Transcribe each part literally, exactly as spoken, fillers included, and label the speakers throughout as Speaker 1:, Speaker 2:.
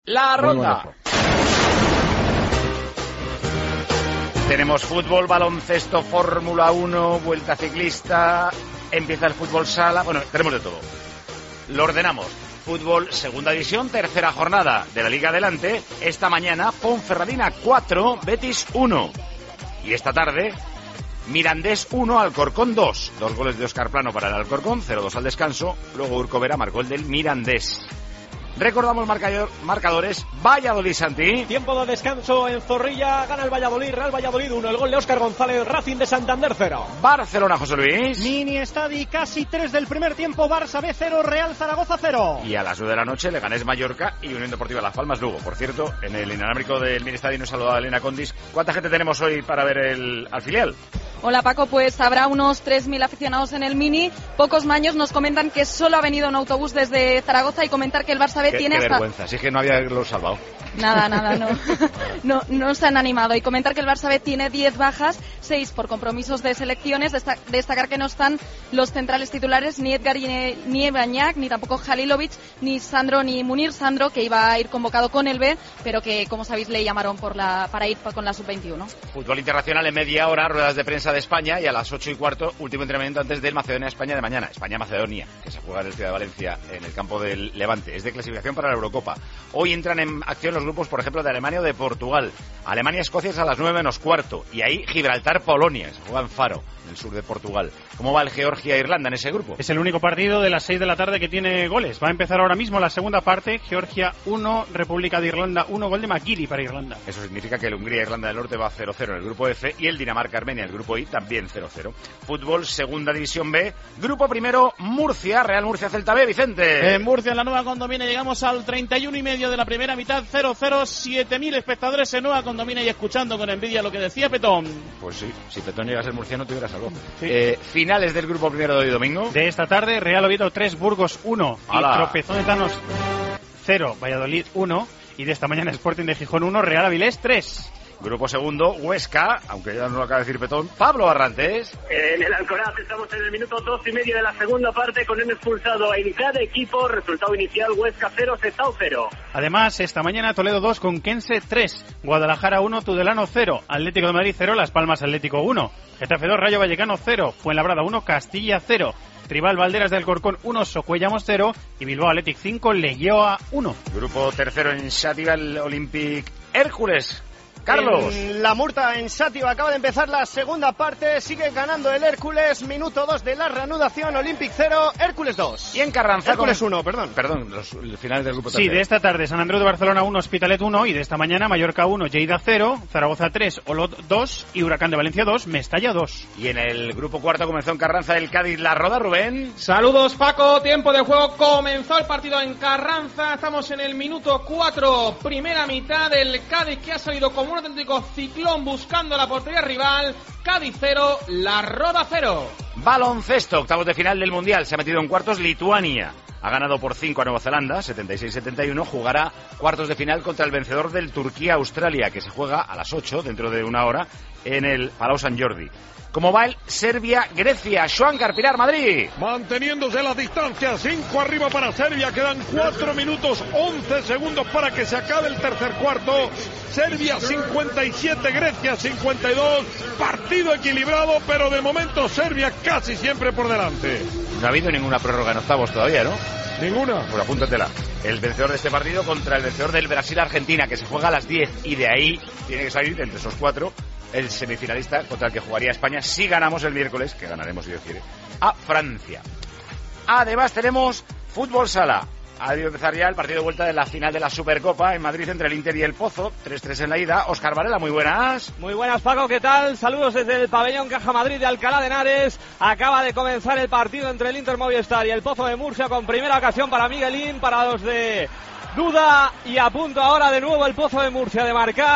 Speaker 1: La ronda. Tenemos fútbol, baloncesto, Fórmula uno, vuelta ciclista, empieza el fútbol sala, bueno, tenemos de todo. Lo ordenamos. Fútbol, segunda división, tercera jornada de la Liga Adelante. Esta mañana, Ponferradina cuatro, Betis uno. Y esta tarde, Mirandés uno, Alcorcón dos. Dos goles de Óscar Plano para el Alcorcón, cero dos al descanso. Luego Urco Vera marcó el del Mirandés. Recordamos marcador, marcadores. Valladolid-Santi.
Speaker 2: Tiempo de descanso en Zorrilla. Gana el Valladolid. Real Valladolid uno. El gol de Óscar González. Racing de Santander cero.
Speaker 1: Barcelona, José Luis.
Speaker 3: Mini Estadi casi tres del primer tiempo. Barça B cero. Real Zaragoza cero.
Speaker 1: Y a las nueve de la noche Leganés Mallorca y Unión Deportiva Las Palmas Lugo. Por cierto, en el inalámbrico del Mini Estadi nos saludaba Elena Condis. ¿Cuánta gente tenemos hoy para ver el al filial?
Speaker 4: Hola Paco, pues habrá unos tres mil aficionados en el Mini. Pocos maños nos comentan que solo ha venido un autobús desde Zaragoza y comentar que el Barça B
Speaker 1: qué,
Speaker 4: tiene
Speaker 1: qué
Speaker 4: hasta...
Speaker 1: vergüenza, si es que no había los salvado.
Speaker 4: Nada, nada, no. no. No se han animado. Y comentar que el Barça B tiene diez bajas, seis por compromisos de selecciones. Desta- destacar que no están los centrales titulares, ni Edgar ni Ebañac, ni tampoco Halilovic, ni Sandro ni Munir. Sandro, que iba a ir convocado con el B, pero que, como sabéis, le llamaron por la para ir con la sub veintiuno.
Speaker 1: Fútbol internacional en media hora, ruedas de prensa de España y a las ocho y cuarto, último entrenamiento antes del Macedonia-España de mañana. España-Macedonia, que se juega en el Ciudad de Valencia, en el campo del Levante. Es de clasificación para la Eurocopa. Hoy entran en acción los grupos, por ejemplo, de Alemania o de Portugal. Alemania-Escocia es a las nueve menos cuarto. Y ahí Gibraltar-Polonia, se juega en Faro, en el sur de Portugal. ¿Cómo va el Georgia-Irlanda en ese grupo?
Speaker 3: Es el único partido de las seis de la tarde que tiene goles. Va a empezar ahora mismo la segunda parte. Georgia uno, República de Irlanda uno, gol de McGeady para Irlanda.
Speaker 1: Eso significa que el Hungría-Irlanda del Norte va cero cero en el grupo F y el Dinamarca-Armenia, el grupo I, también cero cero. Fútbol, segunda división B. Grupo primero, Murcia, Real Murcia-Celta B, Vicente.
Speaker 5: En Murcia, en la Nueva Condomina, llegamos al treinta y uno y medio de la primera mitad, cero cero, siete mil espectadores en Nueva Condomina y escuchando con envidia lo que decía Petón.
Speaker 1: Pues sí, si Petón llega a ser murciano te hubiera salvado.
Speaker 3: Sí.
Speaker 1: Eh, finales del grupo primero de hoy domingo.
Speaker 3: De esta tarde, Real Oviedo tres, Burgos uno.
Speaker 1: ¡Hala!
Speaker 3: Y Tropezón de Thanos cero, Valladolid uno. Y de esta mañana Sporting de Gijón uno, Real Avilés tres.
Speaker 1: Grupo segundo, Huesca, aunque ya no lo acaba de decir Petón. Pablo Barrantes.
Speaker 6: En el Alcoraz estamos en el minuto dos y medio de la segunda parte con un expulsado en cada equipo. Resultado inicial, Huesca cero, Sestao cero.
Speaker 3: Además, esta mañana Toledo dos, Conquense tres, Guadalajara uno, Tudelano cero, Atlético de Madrid cero, Las Palmas Atlético uno, Getafe dos, Rayo Vallecano cero, Fuenlabrada uno, Castilla cero, Tribal Valderas del Corcón uno, Socuellamos cero y Bilbao Athletic cinco, Leioa uno.
Speaker 1: Grupo tercero en Xàtiva, el Olympic Hércules. Carlos.
Speaker 7: En la Murta, en Xàtiva, acaba de empezar la segunda parte. Sigue ganando el Hércules. Minuto dos de la reanudación. Olympic cero, Hércules dos.
Speaker 1: Y en Carranza.
Speaker 7: Hércules
Speaker 1: con...
Speaker 7: uno, perdón.
Speaker 1: Perdón, los, los finales del grupo
Speaker 3: Sí,
Speaker 1: tercero.
Speaker 3: de esta tarde San Andreu de Barcelona uno, Hospitalet uno. Y de esta mañana Mallorca uno, Lleida cero, Zaragoza tres, Olot dos y Huracán de Valencia dos, Mestalla dos.
Speaker 1: Y en el grupo cuarto comenzó en Carranza el Cádiz La Roda, Rubén.
Speaker 2: Saludos Paco, tiempo de juego, comenzó el partido en Carranza, estamos en el minuto cuatro, primera mitad del Cádiz que ha salido como un auténtico ciclón buscando la portería rival. Cádiz cero, La Roda cero.
Speaker 1: Baloncesto, octavos de final del Mundial, se ha metido en cuartos Lituania. Ha ganado por cinco a Nueva Zelanda, setenta y seis setenta y uno. Jugará cuartos de final contra el vencedor del Turquía-Australia, que se juega a las ocho, dentro de una hora, en el Palau Sant Jordi. ¿Cómo va el Serbia-Grecia? Joan Carpinar, Madrid.
Speaker 8: Manteniéndose las distancias, cinco arriba para Serbia, quedan cuatro minutos once segundos para que se acabe el tercer cuarto. Serbia cincuenta y siete, Grecia cincuenta y dos, partido equilibrado, pero de momento Serbia casi siempre por delante.
Speaker 1: No ha habido ninguna prórroga en octavos todavía, ¿no?
Speaker 8: Ninguna.
Speaker 1: Pues apúntatela. El vencedor de este partido contra el vencedor del Brasil-Argentina, que se juega a las diez, y de ahí tiene que salir entre esos cuatro el semifinalista contra el que jugaría España si ganamos el miércoles, que ganaremos si Dios quiere, a Francia. Además tenemos fútbol sala. Ha debido empezar ya el partido de vuelta de la final de la Supercopa en Madrid entre el Inter y el Pozo. tres tres en la ida. Óscar Varela, muy buenas.
Speaker 2: Muy buenas Paco, ¿qué tal? Saludos desde el pabellón Caja Madrid de Alcalá de Henares. Acaba de comenzar el partido entre el Inter Movistar y el Pozo de Murcia con primera ocasión para Miguelín, para los de Duda, y a punto ahora de nuevo el Pozo de Murcia de marcar.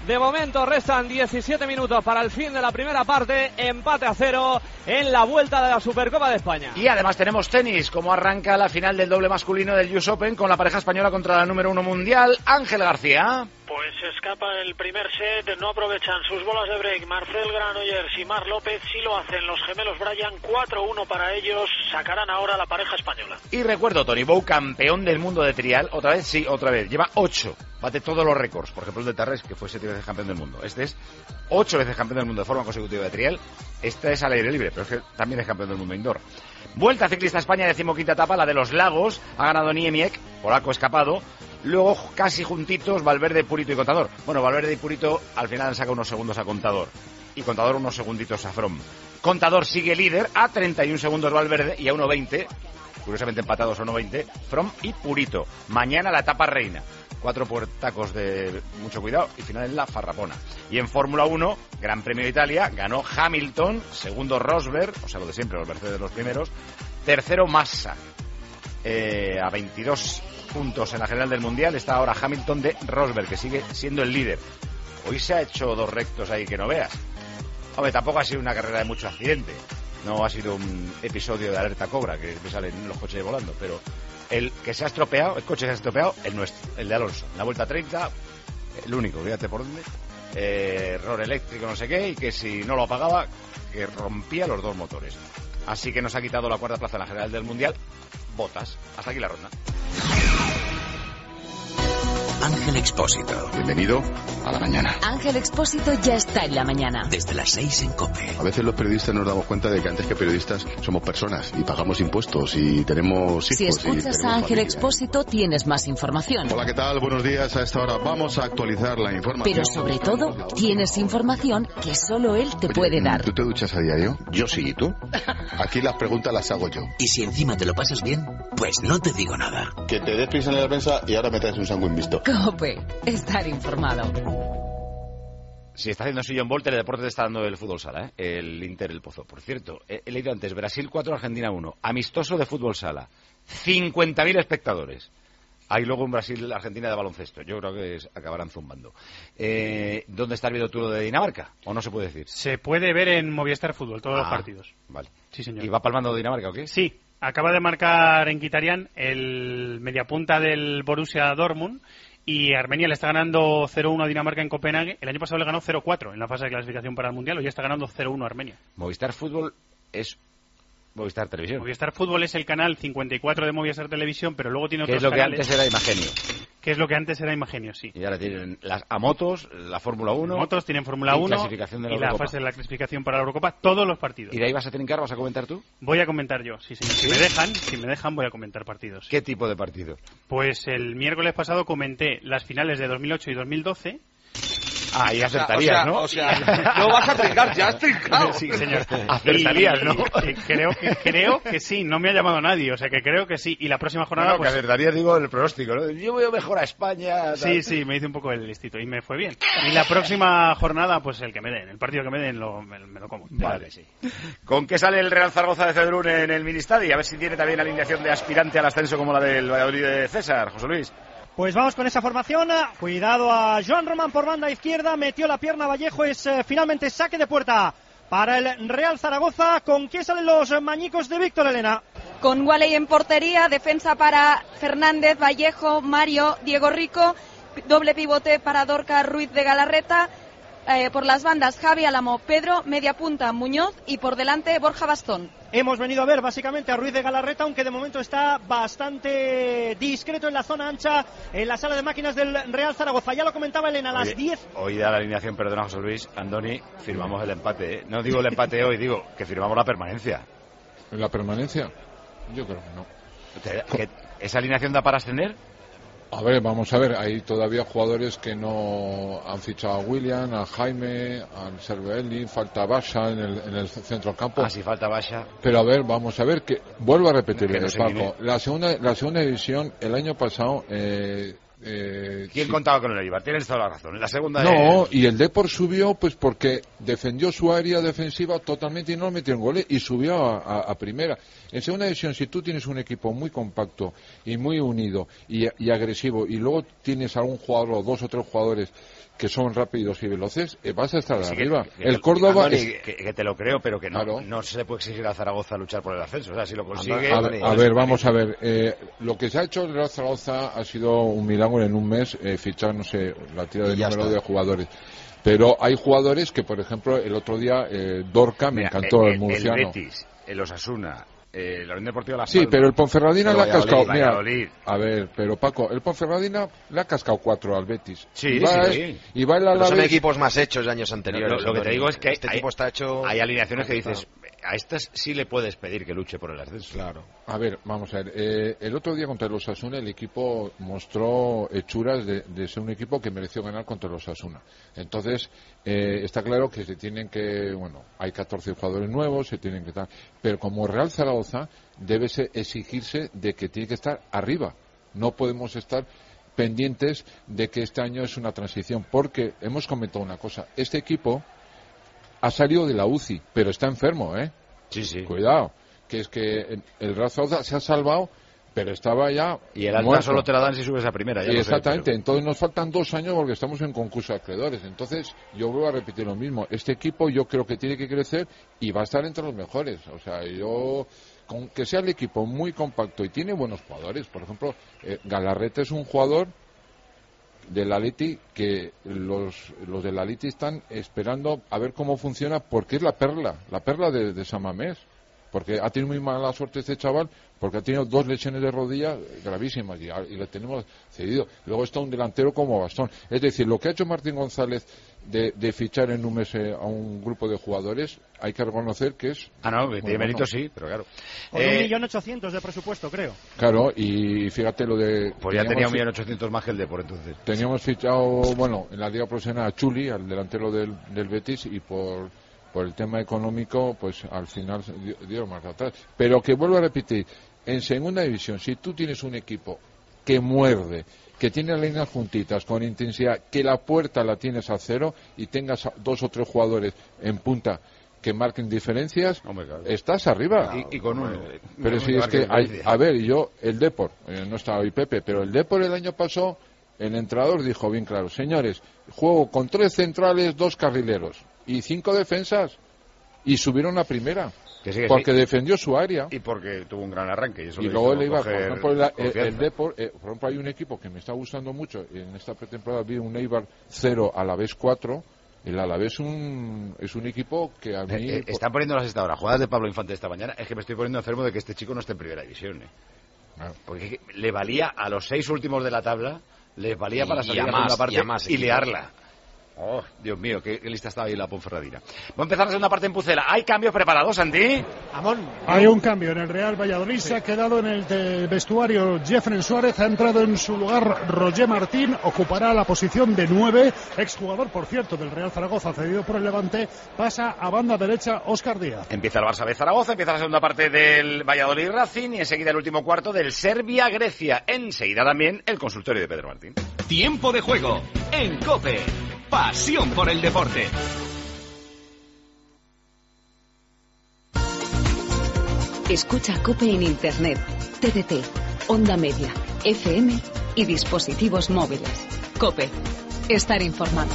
Speaker 9: De momento restan diecisiete minutos para el fin de la primera parte, empate a cero en la vuelta de la Supercopa de España.
Speaker 1: Y además tenemos tenis, como arranca la final del doble masculino del U S Open con la pareja española contra la número uno mundial, Ángel García.
Speaker 10: Pues escapa el primer set, no aprovechan sus bolas de break Marcel Granollers y Mar López, sí lo hacen los gemelos Bryan, cuatro uno para ellos, sacarán ahora la pareja española.
Speaker 1: Y recuerdo, Tony Bow, campeón del mundo de trial, otra vez, sí, otra vez, lleva ocho, bate todos los récords, por ejemplo el de Tarrés, que fue siete veces campeón del mundo, este es ocho veces campeón del mundo de forma consecutiva de trial, este es al aire libre, pero es que también es campeón del mundo indoor. Vuelta ciclista España, decimoquinta etapa, la de los Lagos, ha ganado Niemiec, polaco escapado. Luego, casi juntitos, Valverde, Purito y Contador. Bueno, Valverde y Purito al final han sacado unos segundos a Contador. Y Contador unos segunditos a Fromm. Contador sigue líder a treinta y un segundos Valverde y a uno veinte. Curiosamente empatados a uno veinte. Fromm y Purito. Mañana la etapa reina. Cuatro puertacos de mucho cuidado y final en la Farrapona. Y en Fórmula uno, Gran Premio de Italia, ganó Hamilton. Segundo Rosberg, o sea, lo de siempre, los Mercedes los primeros. Tercero Massa. Eh, a veintidós puntos en la general del Mundial está ahora Hamilton de Rosberg, que sigue siendo el líder. Hoy se ha hecho dos rectos ahí que no veas. Hombre, tampoco ha sido una carrera de mucho accidente. No ha sido un episodio de alerta cobra, que me salen los coches volando, pero el que se ha estropeado, el coche que se ha estropeado, el nuestro, el de Alonso. En la vuelta treinta, el único, fíjate por dónde, eh, error eléctrico no sé qué, y que si no lo apagaba, que rompía los dos motores. Así que nos ha quitado la cuarta plaza en la general del Mundial. Botas. Hasta aquí la ronda.
Speaker 11: Ángel Expósito.
Speaker 12: Bienvenido a la mañana.
Speaker 11: Ángel Expósito ya está en la mañana.
Speaker 12: Desde las seis en COPE. A veces los periodistas nos damos cuenta de que antes que periodistas somos personas y pagamos impuestos y tenemos hijos.
Speaker 11: Si escuchas a Ángel familia. Expósito tienes más información.
Speaker 12: Hola, ¿qué tal? Buenos días. A esta hora vamos a actualizar la información.
Speaker 11: Pero sobre todo tienes información que solo él te Oye, puede dar.
Speaker 12: ¿Tú te duchas a diario? Yo sí, ¿y tú? Aquí las preguntas las hago yo.
Speaker 11: Y si encima te lo pasas bien, pues no te digo nada.
Speaker 12: Que te des prisa en la prensa y ahora me traes un sándwich mixto.
Speaker 11: COPE. Estar informado.
Speaker 1: Si está haciendo sillón Volt, el deporte te está dando el fútbol sala, ¿eh? El Inter, el Pozo. Por cierto, he, he leído antes, Brasil cuatro, Argentina uno. Amistoso de fútbol sala. cincuenta mil espectadores. Hay luego un Brasil-Argentina de baloncesto. Yo creo que es, acabarán zumbando. Eh, ¿Dónde está el videotour de Dinamarca? ¿O no se puede decir?
Speaker 3: Se puede ver en Movistar Fútbol, todos ah, los partidos.
Speaker 1: Vale.
Speaker 3: Sí, señor.
Speaker 1: ¿Y va palmando Dinamarca o qué?
Speaker 3: Sí. Acaba de marcar en Kitarian el mediapunta del Borussia Dortmund. Y Armenia le está ganando cero uno a Dinamarca en Copenhague. El año pasado le ganó cero cuatro en la fase de clasificación para el Mundial. Hoy está ganando cero uno a Armenia.
Speaker 1: Movistar Fútbol es Movistar Televisión.
Speaker 3: Movistar Fútbol es el canal cincuenta y cuatro de Movistar Televisión, pero luego tiene otros
Speaker 1: canales.
Speaker 3: canales.
Speaker 1: Que es lo que antes era Imagenio.
Speaker 3: Que es lo que antes era Imagenio, sí.
Speaker 1: Y ahora tienen las a motos, la Fórmula uno.
Speaker 3: Motos tienen Fórmula uno
Speaker 1: clasificación de la
Speaker 3: y la fase de la clasificación para la Eurocopa, todos los partidos.
Speaker 1: ¿Y de ahí vas a trincar? ¿Vas a comentar tú?
Speaker 3: Voy a comentar yo, sí, señor. Si me dejan, si me dejan voy a comentar partidos.
Speaker 1: ¿Qué tipo de partidos?
Speaker 3: Pues el miércoles pasado comenté las finales de dos mil ocho y dos mil doce.
Speaker 1: Ah, y acertarías,
Speaker 2: o sea,
Speaker 1: ¿no?
Speaker 2: O sea, no vas a trincar, ya has trincado.
Speaker 3: Sí, señor.
Speaker 1: Acertarías,
Speaker 3: y,
Speaker 1: ¿no?
Speaker 3: Y creo que creo que sí, no me ha llamado nadie, o sea que creo que sí. Y la próxima jornada...
Speaker 1: No, no,
Speaker 3: pues,
Speaker 1: que acertarías, digo, el pronóstico, ¿no? Yo veo mejor a España... Tal.
Speaker 3: Sí, sí, me hice un poco el listito y me fue bien. Y la próxima jornada, pues el que me den, el partido que me den, lo, me, me lo como.
Speaker 1: Vale, sí. ¿Con qué sale el Real Zaragoza de Cedrún en el Ministadi? A ver si tiene también alineación de aspirante al ascenso como la del Valladolid de César, José Luis.
Speaker 13: Pues vamos con esa formación. Cuidado a Joan Román por banda izquierda. Metió la pierna Vallejo. Es eh, finalmente saque de puerta para el Real Zaragoza. ¿Con qué salen los mañicos de Víctor Elena?
Speaker 4: Con Waley en portería. Defensa para Fernández, Vallejo, Mario, Diego Rico. Doble pivote para Dorca Ruiz de Galarreta. Eh, por las bandas Javi Álamo, Pedro, media punta Muñoz y por delante Borja Bastón.
Speaker 13: Hemos venido a ver básicamente a Ruiz de Galarreta, aunque de momento está bastante discreto en la zona ancha, en la sala de máquinas del Real Zaragoza. Ya lo comentaba Elena, a las
Speaker 1: Oye,
Speaker 13: diez.
Speaker 1: Hoy da la alineación, perdona José Luis, Andoni, firmamos el empate, ¿eh? No digo el empate hoy, digo que firmamos la permanencia.
Speaker 8: ¿La permanencia? Yo creo que no.
Speaker 1: ¿Que ¿Esa alineación da para ascender?
Speaker 8: A ver, vamos a ver, hay todavía jugadores que no han fichado a William, a Jaime, a Cervelli, falta Basha en el, en el centro del campo.
Speaker 1: Ah, sí, falta Basha.
Speaker 8: Pero a ver, vamos a ver, que vuelvo a repetirle,
Speaker 1: no
Speaker 8: Paco, la segunda, la segunda división, el año pasado, eh, eh,
Speaker 1: ¿Quién sí. contaba con el Eibar? Tienes toda la razón. En la segunda
Speaker 14: No,
Speaker 1: es...
Speaker 14: y el Depor subió pues porque defendió su área defensiva totalmente y no metió en goles y subió a, a, a primera. En segunda división, si tú tienes un equipo muy compacto y muy unido y, y agresivo y luego tienes algún jugador o dos o tres jugadores que son rápidos y veloces, eh, vas a estar sí, arriba.
Speaker 1: Que, que,
Speaker 14: el Córdoba...
Speaker 1: Andoni,
Speaker 14: es...
Speaker 1: que, que te lo creo, pero que no,
Speaker 14: claro.
Speaker 1: no se le puede exigir a Zaragoza luchar por el ascenso. O sea, si lo consigue...
Speaker 14: A, a, a ver, vamos a ver. Eh, lo que se ha hecho el Real Zaragoza ha sido un milagro en un mes, eh, fichar, no sé, la tira del número está. de jugadores. Pero hay jugadores que, por ejemplo, el otro día, eh, Dorca, me Mira, encantó el, el murciano.
Speaker 1: El Betis, el Osasuna... Eh, la Unión Deportiva Las
Speaker 14: Sí,
Speaker 1: Palmas.
Speaker 14: pero el Ponferradina le ha cascado. Mira,
Speaker 1: Valladolid.
Speaker 14: A ver, pero Paco, el Ponferradina le ha cascado cuatro al Betis.
Speaker 1: Sí,
Speaker 14: y va,
Speaker 1: sí,
Speaker 14: sí. Y va el
Speaker 15: Alavés. Son equipos más hechos de años anteriores.
Speaker 1: Lo, lo que te digo es que
Speaker 15: este
Speaker 1: hay,
Speaker 15: equipo está hecho.
Speaker 1: Hay alineaciones que dices, a estas sí le puedes pedir que luche por el ascenso.
Speaker 14: Claro. A ver, vamos a ver. Eh, el otro día contra el Osasuna el equipo mostró hechuras de, de ser un equipo que mereció ganar contra el Osasuna. Entonces, eh, está claro que se tienen que, bueno, hay catorce jugadores nuevos, se tienen que estar, pero como Real Zaragoza debe exigirse de que tiene que estar arriba. No podemos estar pendientes de que este año es una transición, porque hemos comentado una cosa, este equipo ha salido de la U C I, pero está enfermo, ¿eh?
Speaker 1: Sí, sí.
Speaker 14: Cuidado, que es que el Real Zaragoza se ha salvado, pero estaba ya
Speaker 1: y el alta
Speaker 14: muerto.
Speaker 1: Solo te la dan si subes a primera. Ya
Speaker 14: y exactamente,
Speaker 1: sé, pero...
Speaker 14: entonces nos faltan dos años porque estamos en concurso de acreedores. Entonces yo vuelvo a repetir lo mismo, este equipo yo creo que tiene que crecer y va a estar entre los mejores. O sea, yo... con que sea el equipo muy compacto y tiene buenos jugadores, por ejemplo, eh, Galarreta es un jugador del Atleti que los, los del Atleti están esperando a ver cómo funciona porque es la perla, la perla de, de San Mamés, porque ha tenido muy mala suerte este chaval, porque ha tenido dos lesiones de rodilla gravísimas y, y le tenemos cedido. Luego está un delantero como Bastón. Es decir, lo que ha hecho Martín González de, de fichar en un mes a un grupo de jugadores, hay que reconocer que es...
Speaker 1: Ah, no, que tiene mérito bueno. Sí, pero claro.
Speaker 13: Con eh, un millón ochocientos de presupuesto, creo.
Speaker 14: Claro, y fíjate lo de...
Speaker 1: Pues ya tenía un millón ochocientos más que el de por entonces.
Speaker 14: Teníamos fichado, bueno, en la Liga Profesional a Chuli, al delantero del, del Betis, y por... por el tema económico, pues al final dio, dio más atrás. Pero que vuelvo a repetir, en segunda división, si tú tienes un equipo que muerde, que tiene líneas juntitas, con intensidad, que la puerta la tienes a cero y tengas dos o tres jugadores en punta que marquen diferencias, Hombre, claro. estás arriba.
Speaker 1: Y, y con uno.
Speaker 14: Pero si es que, hay, a ver, yo, el Depor, eh, no estaba hoy Pepe, pero el Depor el año pasado, el entrenador dijo bien claro, señores, juego con tres centrales, dos carrileros y cinco defensas y subieron a primera
Speaker 1: que sí, que
Speaker 14: porque
Speaker 1: sí.
Speaker 14: defendió su área
Speaker 1: y porque tuvo un gran arranque y, eso
Speaker 14: y luego le iba por ejemplo el, el, el Depor, eh, por ejemplo hay un equipo que me está gustando mucho en esta pretemporada, vi un Eibar cero Alavés cuatro. El Alavés un, es un equipo que a mí...
Speaker 1: Eh, eh, están poniendo las esta hora jugadas de Pablo Infante esta mañana, es que me estoy poniendo enfermo de que este chico no esté en primera división, ¿eh? ah. Porque le valía a los seis últimos de la tabla, les valía y, para salir a la segunda parte y, más, y liarla. Oh, Dios mío, qué, qué lista estaba ahí la Ponferradina. Va a empezar la segunda parte en Pucela. ¿Hay cambios preparados, Santi?
Speaker 16: Amón. Hay un cambio en el Real Valladolid. Sí. Se ha quedado en el de vestuario Jeffrey Suárez. Ha entrado en su lugar Roger Martín. Ocupará la posición de nueve. Exjugador, por cierto, del Real Zaragoza, cedido por el Levante. Pasa a banda derecha Óscar Díaz.
Speaker 1: Empieza el Barça de Zaragoza. Empieza la segunda parte del Valladolid Racing. Y enseguida el último cuarto del Serbia-Grecia. Enseguida también el consultorio de Pedro Martín.
Speaker 17: Tiempo de juego en COPE. Pasión por el deporte.
Speaker 11: Escucha COPE en Internet, T D T, Onda Media, F M y dispositivos móviles. COPE. Estar informado.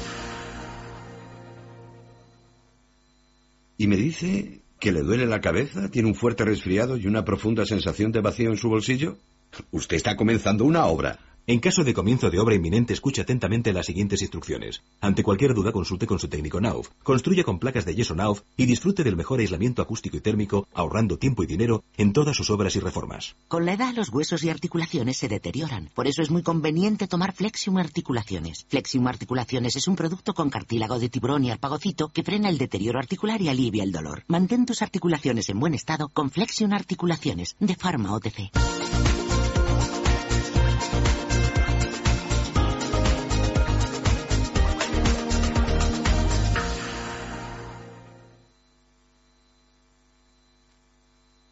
Speaker 18: Y me dice que le duele la cabeza, tiene un fuerte resfriado y una profunda sensación de vacío en su bolsillo. Usted está comenzando una obra.
Speaker 19: En caso de comienzo de obra inminente, escuche atentamente las siguientes instrucciones. Ante cualquier duda, consulte con su técnico Nauf. Construya con placas de yeso Nauf y disfrute del mejor aislamiento acústico y térmico, ahorrando tiempo y dinero en todas sus obras y reformas.
Speaker 20: Con la edad, los huesos y articulaciones se deterioran. Por eso es muy conveniente tomar Flexium Articulaciones. Flexium Articulaciones es un producto con cartílago de tiburón y arpagocito que frena el deterioro articular y alivia el dolor. Mantén tus articulaciones en buen estado con Flexium Articulaciones de Pharma O T C.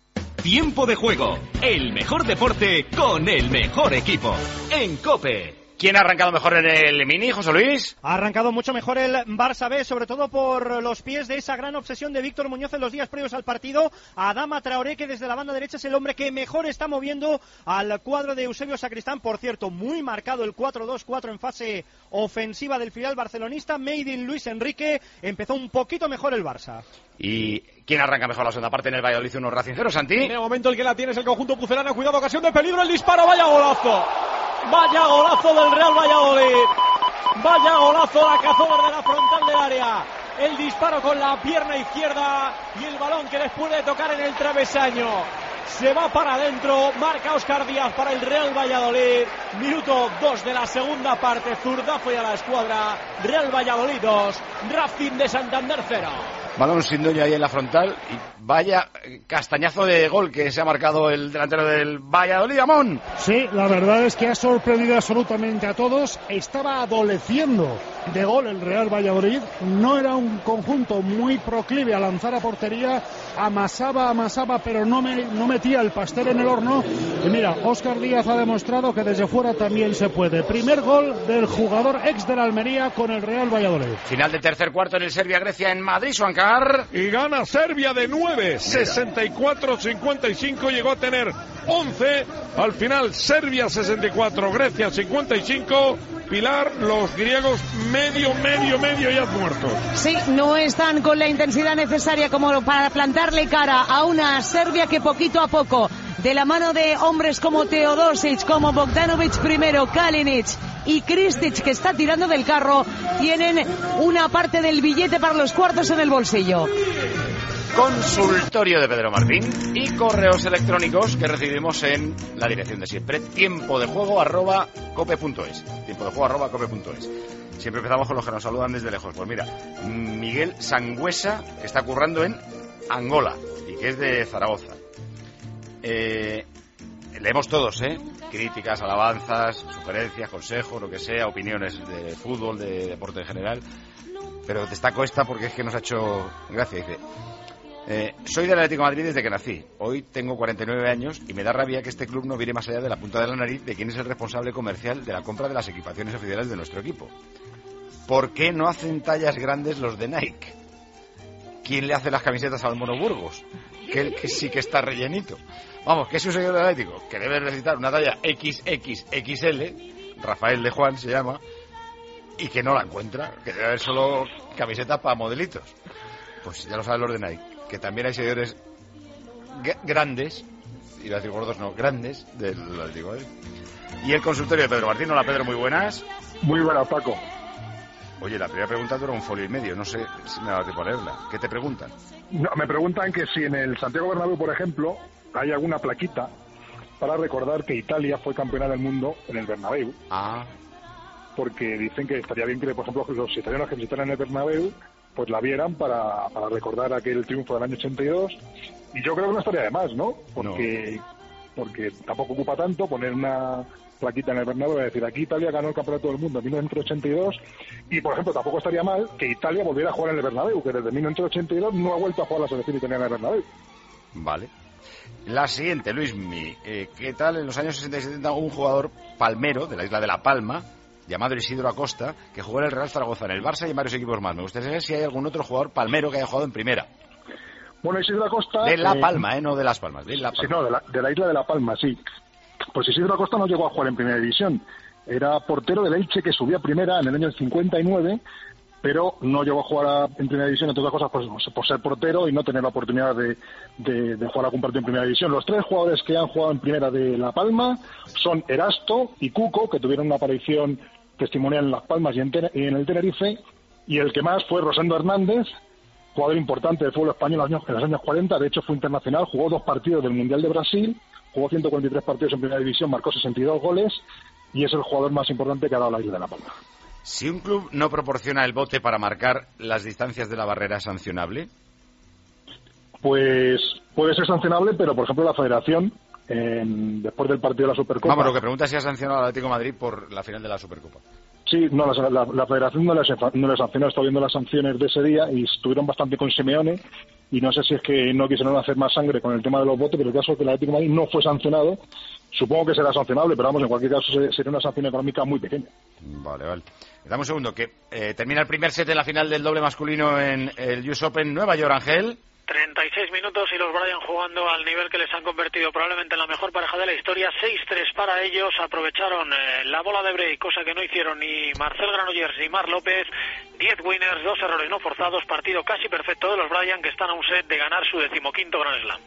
Speaker 17: Tiempo de juego, el mejor deporte con el mejor equipo. En COPE,
Speaker 1: ¿Quién ha arrancado mejor en el Mini, José Luis?
Speaker 13: Ha arrancado mucho mejor el Barça B, sobre todo por los pies de esa gran obsesión de Víctor Muñoz en los días previos al partido. Adama Traoré, que desde la banda derecha es el hombre que mejor está moviendo al cuadro de Eusebio Sacristán. Por cierto, muy marcado el cuatro dos cuatro en fase ofensiva del filial barcelonista. Made in Luis Enrique. Empezó un poquito mejor el Barça.
Speaker 1: ¿Y quién arranca mejor la segunda parte en el Valladolid uno Racing cero, Santi?
Speaker 9: En el momento el que la tiene es el conjunto pucelano. Cuidado, ocasión de peligro, el disparo, vaya golazo. Vaya golazo del Real Valladolid. Vaya golazo, la cazó desde la frontal del área. El disparo con la pierna izquierda y el balón que después de tocar en el travesaño se va para adentro. Marca Óscar Díaz para el Real Valladolid. Minuto dos de la segunda parte. Zurdazo y a la escuadra. Real Valladolid dos, Racing de Santander cero.
Speaker 1: Balón sin dueño ahí en la frontal y vaya castañazo de gol que se ha marcado el delantero del Valladolid, Amón.
Speaker 16: Sí, la verdad es que ha sorprendido absolutamente a todos. Estaba adoleciendo de gol el Real Valladolid. No era un conjunto muy proclive a lanzar a portería. Amasaba, amasaba, pero no, me, no metía el pastel en el horno. Y mira, Óscar Díaz ha demostrado que desde fuera también se puede. Primer gol del jugador ex de la Almería con el Real Valladolid.
Speaker 1: Final del tercer cuarto en el Serbia-Grecia en Madrid, Suancar.
Speaker 8: Y gana Serbia de nueve, sesenta y cuatro cincuenta y cinco, llegó a tener once, al final Serbia sesenta y cuatro, Grecia cincuenta y cinco. Pilar, los griegos medio, medio, medio ya muertos.
Speaker 21: Sí, no están con la intensidad necesaria como para plantarle cara a una Serbia que poquito a poco, de la mano de hombres como Teodosic, como Bogdanovic primero, Kalinic y Kristic, que está tirando del carro, tienen una parte del billete para los cuartos en el bolsillo.
Speaker 1: Consultorio de Pedro Martín y correos electrónicos que recibimos en la dirección de siempre, tiempo de juego arroba cope punto es, tiempo de juego arroba cope punto es. Siempre empezamos con los que nos saludan desde lejos. Pues mira, Miguel Sangüesa, que está currando en Angola y que es de Zaragoza. Eh, leemos todos, ¿eh? Críticas, alabanzas, sugerencias, consejos, lo que sea, opiniones de fútbol, de deporte en general. Pero destaco esta porque es que nos ha hecho gracia. Dice: eh, soy del Atlético de Madrid desde que nací. Hoy tengo cuarenta y nueve años y me da rabia que este club no mire más allá de la punta de la nariz de quién es el responsable comercial de la compra de las equipaciones oficiales de nuestro equipo. ¿Por qué no hacen tallas grandes los de Nike? ¿Quién le hace las camisetas al Mono Burgos? Que, que sí que está rellenito. Vamos, que es un señor del Atlético que debe necesitar una talla equis equis equis ele, Rafael de Juan se llama, y que no la encuentra, que debe haber solo camisetas para modelitos. Pues ya lo saben los de Nike, que también hay seguidores g- grandes, iba a decir gordos, no, grandes del Atlético. ¿eh? Y el consultorio de Pedro Martín. Hola Pedro, muy buenas.
Speaker 22: Muy buenas, Paco.
Speaker 1: Oye, la primera pregunta dura un folio y medio, no sé si me da tiempo a leerla. ¿Qué te preguntan?
Speaker 22: No, me preguntan que si en el Santiago Bernabéu, por ejemplo, hay alguna plaquita para recordar que Italia fue campeona del mundo en el Bernabéu.
Speaker 1: Ah.
Speaker 22: Porque dicen que estaría bien que, por ejemplo, los italianos que visitaran el Bernabéu, pues la vieran para, para recordar aquel triunfo del año ochenta y dos. Y yo creo que no estaría de más, ¿no? Porque, no. porque tampoco ocupa tanto poner una plaquita en el Bernabéu, es decir, aquí Italia ganó el campeonato del mundo en mil novecientos ochenta y dos, y por ejemplo tampoco estaría mal que Italia volviera a jugar en el Bernabéu, que desde mil novecientos ochenta y dos no ha vuelto a jugar la selección italiana en el Bernabéu.
Speaker 1: Vale. La siguiente, Luismi, eh, ¿qué tal en los años sesenta y setenta hubo un jugador palmero de la isla de La Palma, llamado Isidro Acosta, que jugó en el Real Zaragoza, en el Barça y en varios equipos más? Me gustaría saber si hay algún otro jugador palmero que haya jugado en primera.
Speaker 22: Bueno, Isidro Acosta...
Speaker 1: De La
Speaker 22: eh,
Speaker 1: Palma, eh, no de Las Palmas, de La Palma.
Speaker 22: Sí, no, de la, de la isla de La Palma, sí. Pues Isidro Acosta no llegó a jugar en primera división. Era portero del Elche, que subía a primera en el año cincuenta y nueve, pero no llegó a jugar a, en primera división, entre otras cosas, pues, por ser portero y no tener la oportunidad de, de, de jugar a compartir en primera división. Los tres jugadores que han jugado en primera de La Palma son Erasto y Cuco, que tuvieron una aparición testimonial en Las Palmas y en, y en el Tenerife, y el que más fue Rosendo Hernández, jugador importante del fútbol español en los, años, en los años cuarenta, de hecho fue internacional, jugó dos partidos del Mundial de Brasil, jugó ciento cuarenta y tres partidos en primera división, marcó sesenta y dos goles y es el jugador más importante que ha dado la isla de La Palma.
Speaker 1: Si un club no proporciona el bote para marcar las distancias de la barrera, ¿es sancionable?
Speaker 22: Pues puede ser sancionable, pero por ejemplo la Federación, eh, después del partido de la Supercopa...
Speaker 1: Vamos, lo que pregunta es si ha sancionado al Atlético de Madrid por la final de la Supercopa.
Speaker 22: Sí, no, la, la, la Federación no les, no les sancionó, está viendo las sanciones de ese día y estuvieron bastante con Simeone y no sé si es que no quisieron hacer más sangre con el tema de los botes, pero el caso es que el Atlético de Madrid no fue sancionado. Supongo que será sancionable, pero vamos, en cualquier caso sería una sanción económica muy pequeña.
Speaker 1: Vale, vale. Dame un segundo, que eh, termina el primer set en la final del doble masculino en el U S Open Nueva York, Ángel.
Speaker 10: treinta y seis minutos y los Bryan jugando al nivel que les han convertido probablemente en la mejor pareja de la historia. seis tres para ellos. Aprovecharon eh, la bola de break, cosa que no hicieron ni Marcel Granollers ni Marc López. diez winners, dos errores no forzados. Partido casi perfecto de los Bryan, que están a un set de ganar su decimoquinto Grand Slam.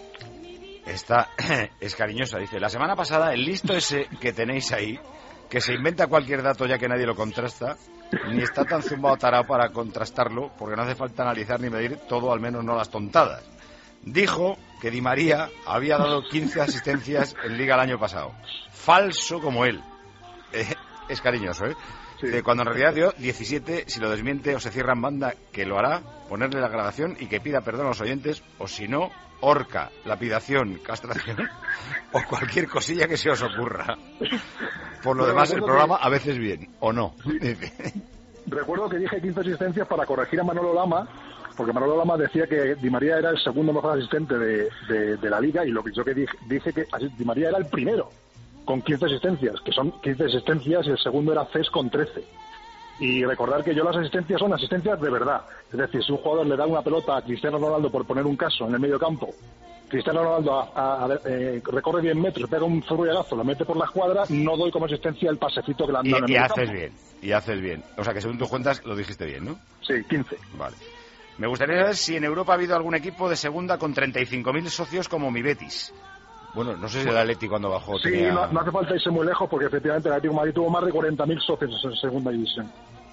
Speaker 1: Esta es cariñosa, dice. La semana pasada, el listo ese que tenéis ahí, que se inventa cualquier dato ya que nadie lo contrasta, ni está tan zumbado tarao para contrastarlo, porque no hace falta analizar ni medir todo, al menos no las tontadas. Dijo que Di María había dado quince asistencias en Liga el año pasado. Falso como él. Eh, es cariñoso, ¿eh? Sí. De cuando en realidad dio diecisiete, si lo desmiente o se cierra en banda, que lo hará, ponerle la grabación y que pida perdón a los oyentes, o si no, horca, lapidación, castración o cualquier cosilla que se os ocurra. Por lo demás, el programa a veces bien, o no.
Speaker 22: Recuerdo que dije quince asistencias para corregir a Manolo Lama, porque Manolo Lama decía que Di María era el segundo mejor asistente de, de, de la Liga, y lo que yo que dije, dije que Di María era el primero, con quince asistencias, que son quince asistencias, y el segundo era Cés con trece. Y recordar que yo las asistencias son asistencias de verdad. Es decir, si un jugador le da una pelota a Cristiano Ronaldo, por poner un caso, en el medio campo, Cristiano Ronaldo a, a, a, eh, recorre diez metros, pega un zorrullagazo, lo mete por la escuadra, no doy como asistencia el pasecito que le han dado en el
Speaker 1: y
Speaker 22: medio
Speaker 1: haces
Speaker 22: campo.
Speaker 1: bien, y haces bien. O sea que según tus cuentas lo dijiste bien, ¿no?
Speaker 22: Sí, quince.
Speaker 1: Vale. Me gustaría saber si en Europa ha habido algún equipo de segunda con treinta y cinco mil socios como mi Betis. Bueno, no sé si el Atleti cuando bajó
Speaker 22: Sí,
Speaker 1: tenía...
Speaker 22: no, no hace falta irse muy lejos, porque efectivamente el Atlético de Madrid tuvo más de cuarenta mil socios en segunda división.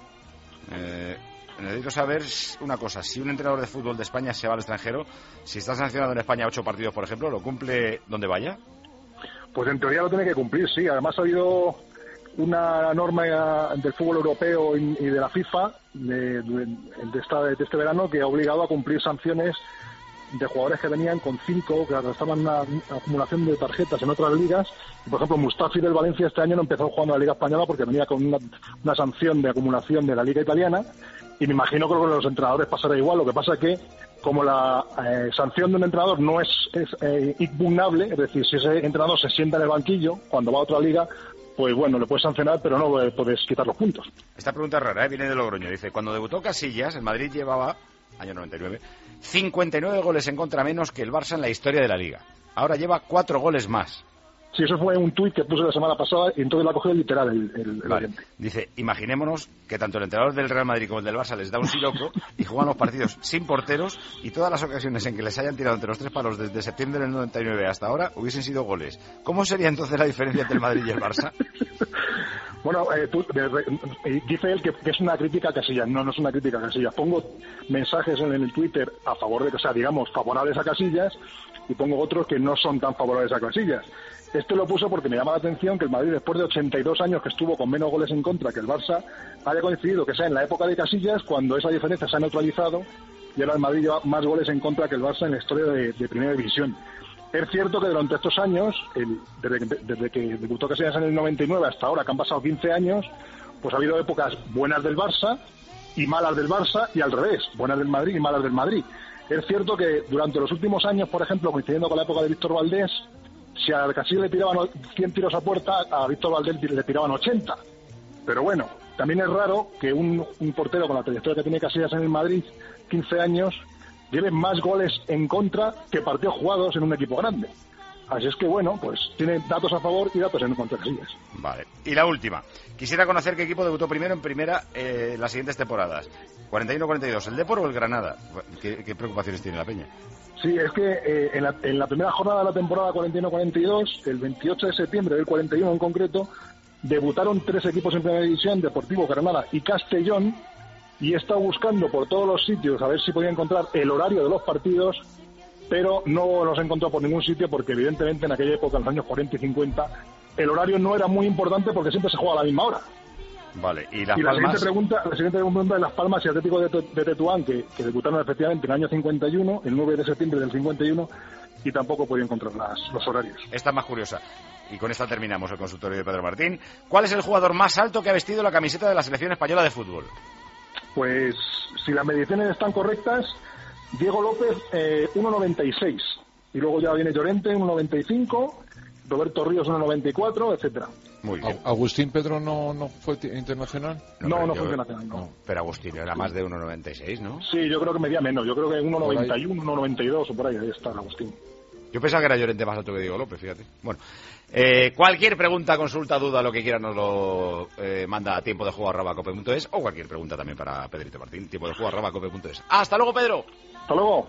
Speaker 1: Eh, necesito saber una cosa. Si un entrenador de fútbol de España se va al extranjero, si está sancionado en España ocho partidos, por ejemplo, ¿lo cumple donde vaya?
Speaker 22: Pues en teoría lo tiene que cumplir, sí. Además ha habido una norma del fútbol europeo y de la FIFA de, de, de, esta, de este verano que ha obligado a cumplir sanciones de jugadores que venían con cinco, que arrastraban una, una acumulación de tarjetas en otras ligas. Y, por ejemplo, Mustafi del Valencia este año no empezó jugando en la Liga Española porque venía con una, una sanción de acumulación de la Liga Italiana, y me imagino que con los entrenadores pasará igual. Lo que pasa es que, como la eh, sanción de un entrenador no es, es eh, impugnable, es decir, si ese entrenador se sienta en el banquillo cuando va a otra liga, pues bueno, le puedes sancionar, pero no eh, puedes quitar los puntos.
Speaker 1: Esta pregunta es rara, ¿eh? Viene de Logroño. Dice, cuando debutó Casillas, el Madrid llevaba, año noventa y nueve, cincuenta y nueve goles en contra menos que el Barça en la historia de la Liga. Ahora lleva cuatro goles más.
Speaker 22: Sí, eso fue un tuit que puse la semana pasada y entonces la cogió literal el, el, el
Speaker 1: vale. Dice, imaginémonos que tanto el entrenador del Real Madrid como el del Barça les da un siroco y juegan los partidos sin porteros, y todas las ocasiones en que les hayan tirado entre los tres palos desde septiembre del noventa y nueve hasta ahora hubiesen sido goles. ¿Cómo sería entonces la diferencia entre el Madrid y el Barça?
Speaker 22: Bueno, eh, tú, eh, dice él que, que es una crítica a Casillas. No, no es una crítica a Casillas. Pongo mensajes en el Twitter a favor de, o sea, digamos, favorables a Casillas, y pongo otros que no son tan favorables a Casillas. Este lo puso porque me llama la atención que el Madrid, después de ochenta y dos años que estuvo con menos goles en contra que el Barça, haya coincidido que sea en la época de Casillas, cuando esa diferencia se ha neutralizado y ahora el Madrid lleva más goles en contra que el Barça en la historia de, de Primera División. Es cierto que durante estos años, el, desde, que, desde que debutó Casillas en el noventa y nueve hasta ahora, que han pasado quince años, pues ha habido épocas buenas del Barça y malas del Barça, y al revés, buenas del Madrid y malas del Madrid. Es cierto que durante los últimos años, por ejemplo, coincidiendo con la época de Víctor Valdés, si a Casillas le tiraban cien tiros a puerta, a Víctor Valdés le tiraban ochenta. Pero bueno, también es raro que un, un portero con la trayectoria que tiene Casillas en el Madrid, quince años, lleve más goles en contra que partidos jugados en un equipo grande. Así es que bueno, pues tiene datos a favor y datos en contra de Casillas.
Speaker 1: Vale. Y la última. Quisiera conocer qué equipo debutó primero en primera eh, las siguientes temporadas. cuarenta y uno cuarenta y dos, ¿el Depor o el Granada? ¿Qué, qué preocupaciones tiene la Peña?
Speaker 22: Sí, es que eh, en, la, en la primera jornada de la temporada cuarenta y uno cuarenta y dos, el veintiocho de septiembre del cuarenta y uno en concreto, debutaron tres equipos en primera división, Deportivo, Granada y Castellón, y he estado buscando por todos los sitios a ver si podía encontrar el horario de los partidos, pero no los he encontrado por ningún sitio, porque evidentemente en aquella época, en los años cuarenta y cincuenta, el horario no era muy importante porque siempre se jugaba a la misma hora.
Speaker 1: Vale, y Las
Speaker 22: y la
Speaker 1: Palmas...
Speaker 22: siguiente pregunta, la siguiente pregunta de Las Palmas y Atlético de, de Tetuán, que, que debutaron efectivamente en el año cincuenta y uno, el nueve de septiembre del cincuenta y uno, y tampoco podía encontrar las, los horarios.
Speaker 1: Esta es más curiosa, y con esta terminamos el consultorio de Pedro Martín. ¿Cuál es el jugador más alto que ha vestido la camiseta de la selección española de fútbol?
Speaker 22: Pues si las mediciones están correctas, Diego López, eh, uno noventa y seis. Y luego ya viene Llorente, uno noventa y cinco. Roberto Ríos, uno noventa y cuatro, etcétera.
Speaker 14: Muy bien. ¿Agustín Pedro no, no fue internacional?
Speaker 22: No, no, no fue internacional, no. no.
Speaker 1: Pero Agustín era más de uno noventa y seis, ¿no?
Speaker 22: Sí, yo creo que medía menos. Yo creo que uno noventa y uno, uno noventa y dos o por ahí, ahí está Agustín.
Speaker 1: Yo pensaba que era Llorente más alto que Diego López, fíjate. Bueno, eh, cualquier pregunta, consulta, duda, lo que quiera nos lo eh, manda a tiempo de juego arroba cope punto es o cualquier pregunta también para Pedrito Martín, tiempo de juego arroba cope punto es. ¡Hasta luego, Pedro!
Speaker 22: ¡Hasta luego!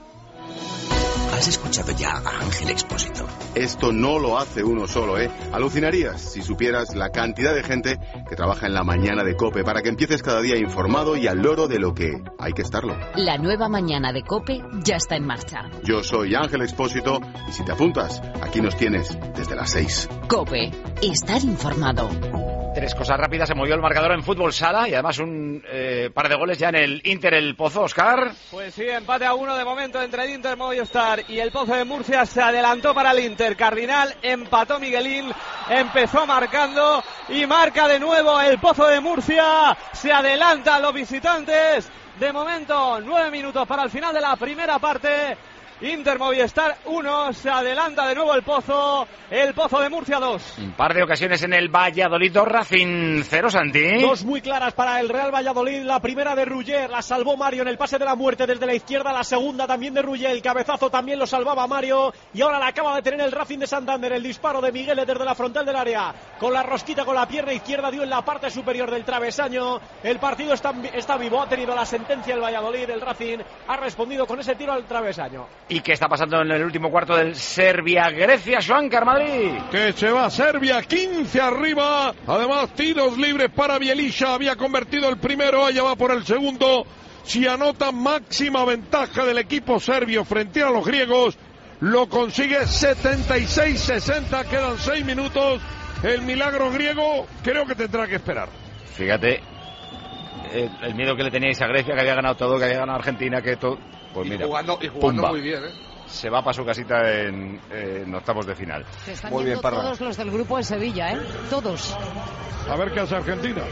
Speaker 18: ¿Has escuchado ya a Ángel Expósito?
Speaker 12: Esto no lo hace uno solo, ¿eh? Alucinarías si supieras la cantidad de gente que trabaja en la mañana de COPE para que empieces cada día informado y al loro de lo que hay que estarlo.
Speaker 11: La nueva mañana de COPE ya está en marcha.
Speaker 12: Yo soy Ángel Expósito y si te apuntas, aquí nos tienes desde las seis.
Speaker 11: COPE, estar informado.
Speaker 1: Tres cosas rápidas, se movió el marcador en fútbol sala y además un eh, par de goles ya en el Inter, el Pozo, Oscar.
Speaker 9: Pues sí, empate a uno de momento entre el Inter Movistar y el Pozo de Murcia. Se adelantó para el Inter, Cardinal empató Miguelín, empezó marcando y marca de nuevo el Pozo de Murcia. Se adelantan los visitantes, de momento nueve minutos para el final de la primera parte. Inter Movistar uno, se adelanta de nuevo el Pozo, el Pozo de Murcia dos.
Speaker 1: Un par de ocasiones en el Valladolid, dos Racing cero, Santi.
Speaker 13: Dos muy claras para el Real Valladolid, la primera de Rugger, la salvó Mario en el pase de la muerte desde la izquierda, la segunda también de Rugger, el cabezazo también lo salvaba Mario, y ahora la acaba de tener el Racing de Santander, el disparo de Miguel desde la frontal del área, con la rosquita con la pierna izquierda, dio en la parte superior del travesaño, el partido está, está vivo, ha tenido la sentencia el Valladolid, el Racing ha respondido con ese tiro al travesaño.
Speaker 1: ¿Y qué está pasando en el último cuarto del Serbia-Grecia, Joan Madrid?
Speaker 8: Que se va Serbia, quince arriba. Además, tiros libres para Bielisha. Había convertido el primero, allá va por el segundo. Si anota, máxima ventaja del equipo serbio frente a los griegos. Lo consigue setenta y seis sesenta. Quedan seis minutos. El milagro griego creo que tendrá que esperar.
Speaker 1: Fíjate, el, el miedo que le teníais a Grecia, que había ganado todo, que había ganado Argentina, que todo... Pues mira,
Speaker 5: y jugando, y jugando muy bien, ¿eh?
Speaker 1: Se va para su casita en, en octavos de final.
Speaker 21: Se están
Speaker 1: muy
Speaker 21: yendo
Speaker 1: bien, Parra.
Speaker 21: Todos los del grupo de Sevilla, ¿eh? Todos.
Speaker 8: A ver qué hace Argentina.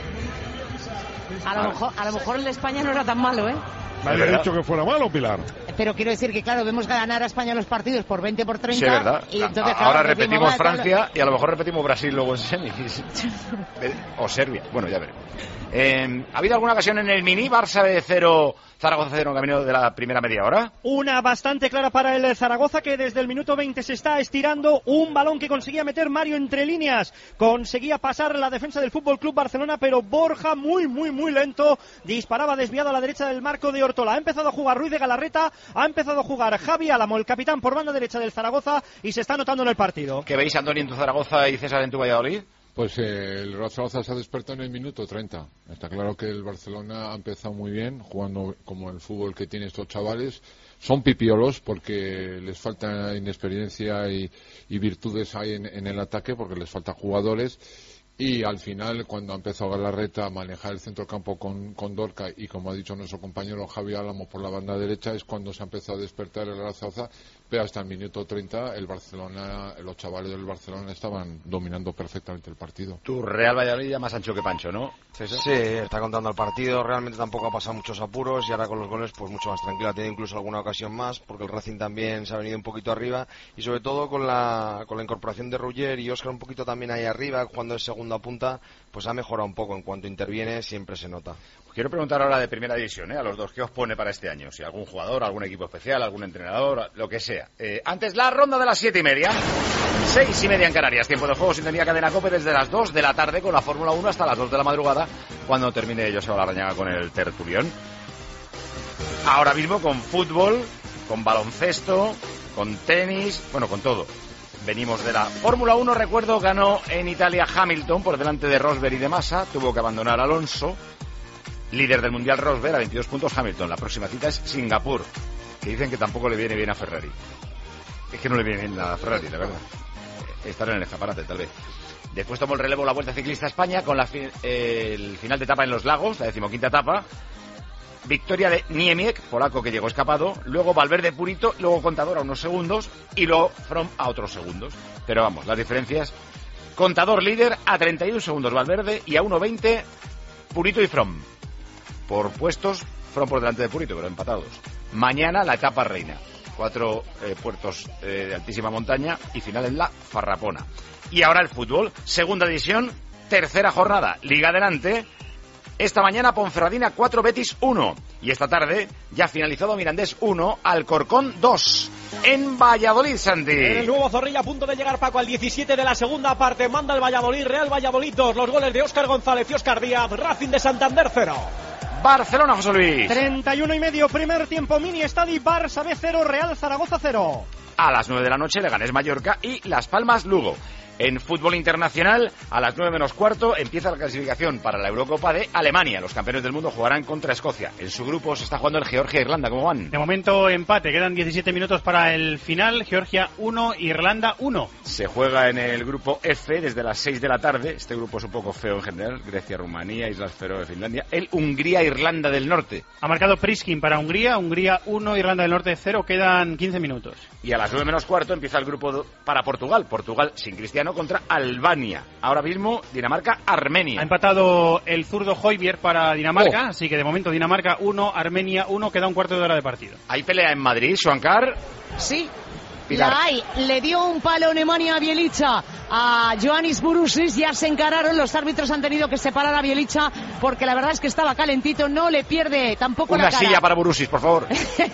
Speaker 21: A lo, mejor, a lo mejor el de España no era tan malo, ¿eh?
Speaker 8: Me había dicho que fuera malo, Pilar.
Speaker 21: Pero quiero decir que, claro, vemos ganar a España los partidos por veinte por treinta.
Speaker 1: Sí, es verdad.
Speaker 21: Y entonces,
Speaker 1: a, ahora
Speaker 21: claro,
Speaker 1: repetimos
Speaker 21: decimos,
Speaker 1: Francia
Speaker 21: vale,
Speaker 1: y a lo mejor repetimos Brasil luego en semis. O Serbia. Bueno, ya veremos. Eh, ¿Ha habido alguna ocasión en el mini Barça de cero, Zaragoza cero en camino de la primera media hora?
Speaker 13: Una bastante clara para el Zaragoza, que desde el minuto veinte se está estirando. Un balón que conseguía meter Mario entre líneas. Conseguía pasar la defensa del Fútbol Club Barcelona, pero Borja muy, muy, muy lento. Disparaba desviado a la derecha del marco de Ortola. Ha empezado a jugar Ruiz de Galarreta. Ha empezado a jugar Javi Álamo, el capitán, por banda derecha del Zaragoza, y se está notando en el partido.
Speaker 1: ¿Qué veis, Antonio, en tu Zaragoza y César en tu Valladolid?
Speaker 14: Pues eh, el Real Zaragoza se ha despertado en el minuto treinta. Está claro que el Barcelona ha empezado muy bien, jugando como el fútbol que tienen estos chavales. Son pipiolos porque les falta inexperiencia y, y virtudes ahí en, en el ataque, porque les faltan jugadores. Y al final, cuando ha empezado Galarreta a manejar el centrocampo con, con Dorca y, como ha dicho nuestro compañero Javi Álamo, por la banda derecha, es cuando se ha empezado a despertar el Real Zaragoza. Pero hasta el minuto treinta, el Barcelona, los chavales del Barcelona estaban dominando perfectamente el partido.
Speaker 1: Tu Real Valladolid ya más ancho que Pancho, ¿no, César?
Speaker 15: Sí, está contando el partido. Realmente tampoco ha pasado muchos apuros y ahora con los goles pues mucho más tranquilo. Ha tenido incluso alguna ocasión más porque el Racing también se ha venido un poquito arriba y sobre todo con la con la incorporación de Rugger y Óscar un poquito también ahí arriba cuando es segunda punta, pues ha mejorado un poco. En cuanto interviene siempre se nota.
Speaker 1: Quiero preguntar ahora de primera división, ¿eh? A los dos, ¿qué os pone para este año? Si algún jugador, algún equipo especial, algún entrenador, lo que sea. Eh, antes la ronda de las siete y media, seis y media en Canarias, tiempo de juego, sintonía Cadena COPE desde las dos de la tarde con la Fórmula uno hasta las dos de la madrugada, cuando termine Joseba Larrañaga con el tertulión. Ahora mismo con fútbol, con baloncesto, con tenis, bueno, con todo. Venimos de la Fórmula uno, recuerdo, ganó en Italia Hamilton por delante de Rosberg y de Massa, tuvo que abandonar Alonso. Líder del Mundial Rosberg a veintidós puntos Hamilton. La próxima cita es Singapur, que dicen que tampoco le viene bien a Ferrari. Es que no le viene bien a Ferrari, la verdad. Estar en el escaparate, tal vez. Después tomó el relevo la Vuelta Ciclista a España con la fi- eh, el final de etapa en Los Lagos, la decimoquinta etapa. Victoria de Niemiec, polaco que llegó escapado. Luego Valverde Purito, luego Contador a unos segundos y luego Froome a otros segundos. Pero vamos, las diferencias. Contador líder a treinta y uno segundos Valverde y a uno veinte Purito y Froome. Por puestos, Froome por delante de Purito, pero empatados. Mañana la etapa reina. Cuatro eh, puertos eh, de altísima montaña y final en la Farrapona. Y ahora el fútbol, segunda división, tercera jornada, Liga Adelante. Esta mañana Ponferradina cuatro, Betis uno. Y esta tarde ya finalizado Mirandés uno, Alcorcón dos. En Valladolid, Santi.
Speaker 9: En el nuevo Zorrilla, a punto de llegar Paco al diecisiete de la segunda parte. Manda el Valladolid, Real Valladolid dos. Los goles de Óscar González y Óscar Díaz. Racing de Santander cero.
Speaker 1: Barcelona, José Luis.
Speaker 13: treinta y uno y medio, primer tiempo, Mini Estadi, Barça B cero, Real Zaragoza cero.
Speaker 1: A las nueve de la noche, Leganés Mallorca y Las Palmas Lugo. En fútbol internacional, a las nueve menos cuarto, empieza la clasificación para la Eurocopa de Alemania. Los campeones del mundo jugarán contra Escocia. En su grupo se está jugando el Georgia-Irlanda. ¿Cómo van?
Speaker 3: De momento empate, quedan diecisiete minutos para el final. Georgia uno, Irlanda uno.
Speaker 1: Se juega en el grupo F desde las seis de la tarde. Este grupo es un poco feo en general. Grecia, Rumanía, Islas Feroe, Finlandia. El Hungría-Irlanda del Norte.
Speaker 3: Ha marcado Priskin para Hungría. Hungría uno, Irlanda del Norte cero. Quedan quince minutos.
Speaker 1: Y a las nueve menos cuarto empieza el grupo para Portugal. Portugal sin Cristiano contra Albania. Ahora mismo Dinamarca-Armenia.
Speaker 3: Ha empatado el zurdo Højbjerg para Dinamarca,
Speaker 1: oh.
Speaker 3: así que de momento Dinamarca uno, Armenia uno, queda un cuarto de hora de partido.
Speaker 1: ¿Hay pelea en Madrid, Xuancar?
Speaker 21: Sí.
Speaker 1: Pilar.
Speaker 21: La hay, le dio un palo Nemanja Bjelica a Ioannis Bouzoulis, ya se encararon, los árbitros han tenido que separar a Bjelica porque la verdad es que estaba calentito, no le pierde tampoco
Speaker 1: Una
Speaker 21: la cara.
Speaker 1: Una silla para Bouzoulis, por favor.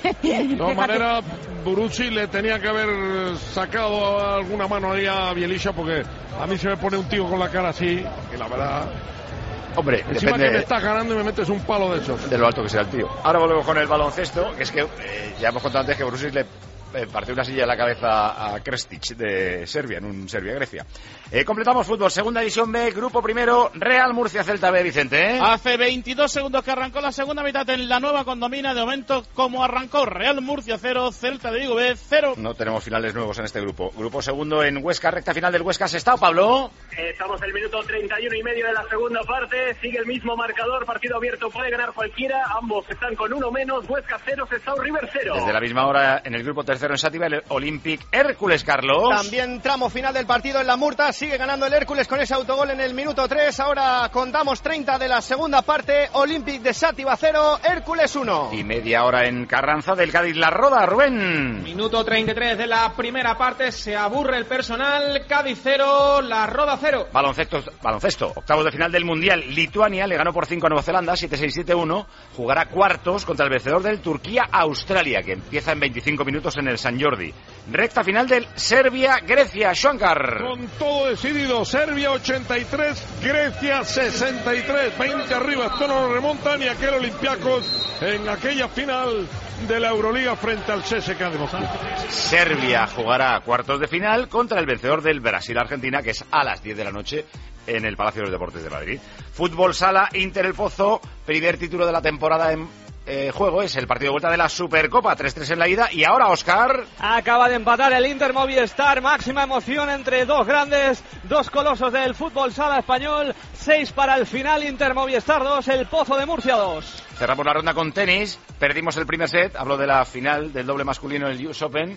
Speaker 8: De todas maneras, Bouzoulis le tenía que haber sacado alguna mano ahí a Bjelica porque a mí se me pone un tío con la cara así, que la verdad...
Speaker 1: Hombre,
Speaker 8: encima
Speaker 1: depende
Speaker 8: que me estás ganando y me metes un palo de esos.
Speaker 1: De lo alto que sea el tío. Ahora volvemos con el baloncesto, que es que eh, ya hemos contado antes que Bouzoulis le Eh, partió una silla de la cabeza a Krestic de Serbia, en un Serbia-Grecia. Eh, completamos fútbol, segunda división B, grupo primero, Real Murcia-Celta B, Vicente. ¿eh?
Speaker 2: Hace veintidós segundos que arrancó la segunda mitad en la nueva condomina, de momento como arrancó, Real Murcia cero, Celta de Vigo B cero.
Speaker 1: No tenemos finales nuevos en este grupo. Grupo segundo en Huesca, recta final del Huesca, ¿Sestao, Pablo?
Speaker 6: Eh, estamos en el minuto treinta y uno y medio de la segunda parte, sigue el mismo marcador, partido abierto, puede ganar cualquiera, ambos están con uno menos, Huesca cero, Sestao River cero.
Speaker 1: Desde la misma hora en el grupo tercero en Sátiva, el Olympic Hércules, Carlos.
Speaker 13: También tramo final del partido en la Murta, sigue ganando el Hércules con ese autogol en el minuto tres, ahora contamos treinta de la segunda parte, Olympic de Sátiva cero, Hércules uno.
Speaker 1: Y media hora en Carranza del Cádiz La Roda, Rubén.
Speaker 2: Minuto treinta y tres de la primera parte, se aburre el personal, Cádiz cero, La Roda cero.
Speaker 1: Baloncesto, baloncesto, octavos de final del Mundial, Lituania le ganó por cinco a Nueva Zelanda, siete seis siete uno, jugará cuartos contra el vencedor del Turquía-Australia, que empieza en veinticinco minutos en el San Jordi. Recta final del Serbia-Grecia, Shankar.
Speaker 8: Con todo decidido, Serbia ochenta y tres, Grecia sesenta y tres, veinte arriba, esto no lo remontan y aquel Olympiacos en aquella final de la Euroliga frente al C S K A de Moscú.
Speaker 1: Serbia jugará cuartos de final contra el vencedor del Brasil-Argentina, que es a las diez de la noche en el Palacio de los Deportes de Madrid. Fútbol Sala, Inter El Pozo, primer título de la temporada en Eh, juego, es el partido de vuelta de la Supercopa, tres tres en la ida, y ahora Óscar.
Speaker 9: Acaba de empatar el Inter Movistar, máxima emoción entre dos grandes, dos colosos del fútbol sala español, seis para el final, Inter Movistar dos, el Pozo de Murcia dos.
Speaker 1: Cerramos la ronda con tenis, perdimos el primer set, hablo de la final del doble masculino del U S Open.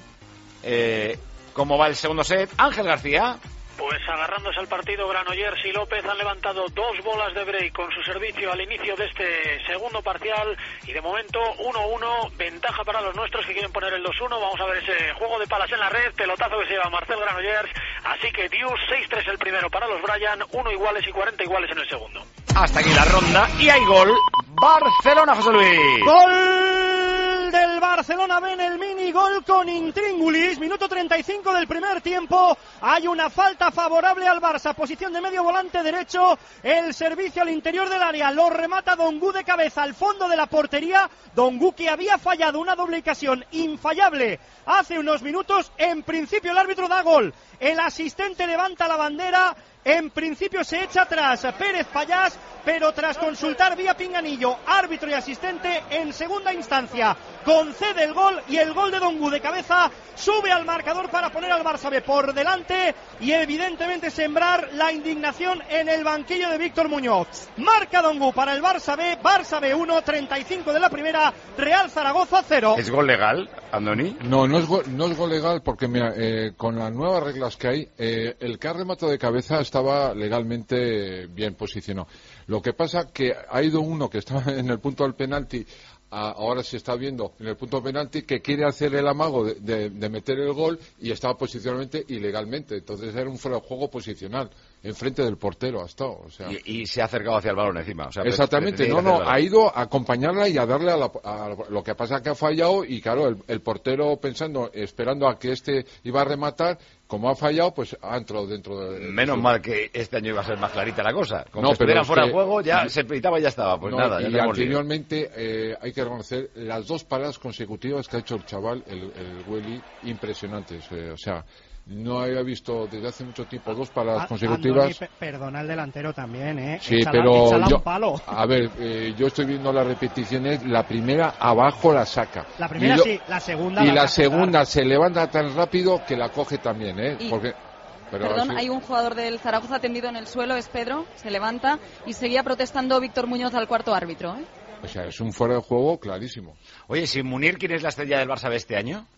Speaker 1: Eh, ¿Cómo va el segundo set? Ángel García.
Speaker 10: Pues agarrándose al partido, Granollers y López han levantado dos bolas de break con su servicio al inicio de este segundo parcial y de momento uno uno, ventaja para los nuestros que quieren poner el dos uno. Vamos a ver ese juego de palas en la red, pelotazo que se lleva Marcel Granollers, así que Dios seis tres el primero para los Bryan, uno iguales y cuarenta iguales en el segundo.
Speaker 1: Hasta aquí la ronda y hay gol. Barcelona, José Luis.
Speaker 13: Gol del Barcelona B en el mini, gol con Intríngulis, minuto treinta y cinco del primer tiempo. Hay una falta favorable al Barça, posición de medio volante derecho, el servicio al interior del área, lo remata Dongu de cabeza al fondo de la portería. Dongu, que había fallado una doble ocasión infallable hace unos minutos. En principio el árbitro da gol, el asistente levanta la bandera. En principio se echa atrás Pérez Payás, pero tras consultar vía pinganillo, árbitro y asistente, en segunda instancia concede el gol, y el gol de Dongu de cabeza sube al marcador para poner al Barça B por delante y evidentemente sembrar la indignación en el banquillo de Víctor Muñoz. Marca Dongu para el Barça B, Barça B uno, treinta y cinco de la primera, Real Zaragoza cero.
Speaker 1: ¿Es gol legal, Andoni?
Speaker 14: No, no es gol, no es gol legal porque mira, eh, con las nuevas reglas que hay, eh, el que ha rematado de cabeza estaba legalmente bien posicionado. Lo que pasa que ha ido uno que estaba en el punto del penalti a, ahora se está viendo en el punto penalti que quiere hacer el amago de, de, de meter el gol y estaba posicionalmente ilegalmente. Entonces era un fuera de juego posicional enfrente del portero ha estado, o sea.
Speaker 1: Y, y se ha acercado hacia el balón encima. O sea,
Speaker 14: exactamente, no, no, ha ido a acompañarla y a darle a, la, a lo que pasa que ha fallado y claro, el, el portero pensando, esperando a que este iba a rematar, como ha fallado, pues ha entrado dentro de...
Speaker 1: Menos de mal que este año iba a ser más clarita la cosa. Como
Speaker 14: no,
Speaker 1: que estuviera fuera de
Speaker 14: que...
Speaker 1: juego, ya se pitaba y ya estaba. Pues
Speaker 14: no,
Speaker 1: nada, ya
Speaker 14: y anteriormente eh, hay que reconocer las dos paradas consecutivas que ha hecho el chaval, el, el Welly, impresionantes. Eh, o sea, no había visto desde hace mucho tiempo dos paradas a, consecutivas.
Speaker 13: Andoni, perdona el delantero también, ¿eh?
Speaker 14: Sí,
Speaker 13: échala,
Speaker 14: pero
Speaker 13: échala
Speaker 14: yo,
Speaker 13: un palo.
Speaker 14: a ver, eh, yo estoy viendo las repeticiones. La primera abajo la saca.
Speaker 13: La primera
Speaker 14: lo,
Speaker 13: sí, la segunda.
Speaker 14: Y
Speaker 13: la,
Speaker 14: la segunda se levanta tan rápido que la coge también, ¿eh?
Speaker 4: Y,
Speaker 14: Porque, pero
Speaker 4: perdón,
Speaker 14: así...
Speaker 4: hay un jugador del Zaragoza tendido en el suelo, es Pedro, se levanta y seguía protestando Víctor Muñoz al cuarto árbitro, ¿eh?
Speaker 14: O sea, es un fuera de juego clarísimo.
Speaker 1: Oye, si Munir, ¿quién es la estrella del Barça de este año?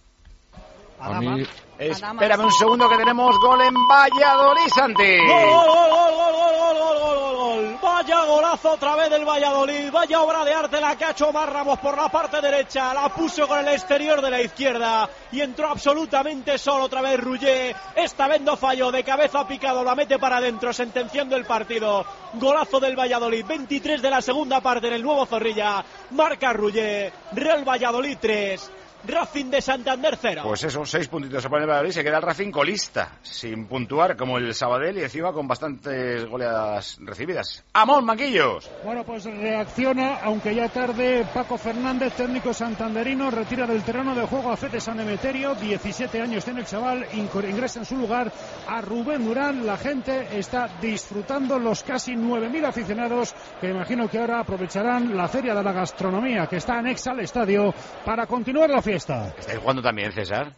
Speaker 14: A mí...
Speaker 1: Espérame un segundo que tenemos gol en Valladolid, Santi.
Speaker 9: ¡Gol, gol, gol, gol, gol, gol, gol, gol, gol! Vaya golazo otra vez del Valladolid, vaya obra de arte la que ha hecho Omar Ramos por la parte derecha, la puso con el exterior de la izquierda y entró absolutamente solo otra vez Rullet, esta vez no falló, de cabeza picado, la mete para adentro, sentenciando el partido. Golazo del Valladolid, veintitrés de la segunda parte en el nuevo Zorrilla, marca Rullet, Real Valladolid tres. Racing de Santander cero.
Speaker 1: Pues eso, seis puntitos se pone el Valladolid, se queda el Racing colista, sin puntuar como el Sabadell y encima con bastantes goleadas recibidas. ¡Amón, Manquillos!
Speaker 16: Bueno, pues reacciona, aunque ya tarde, Paco Fernández, técnico santanderino, retira del terreno de juego a Fede San Emeterio, diecisiete años tiene el chaval, ingresa en su lugar a Rubén Durán. La gente está disfrutando, los casi nueve mil aficionados que imagino que ahora aprovecharán la Feria de la Gastronomía que está anexa al estadio para continuar la fiesta.
Speaker 1: ¿Estáis jugando también, César?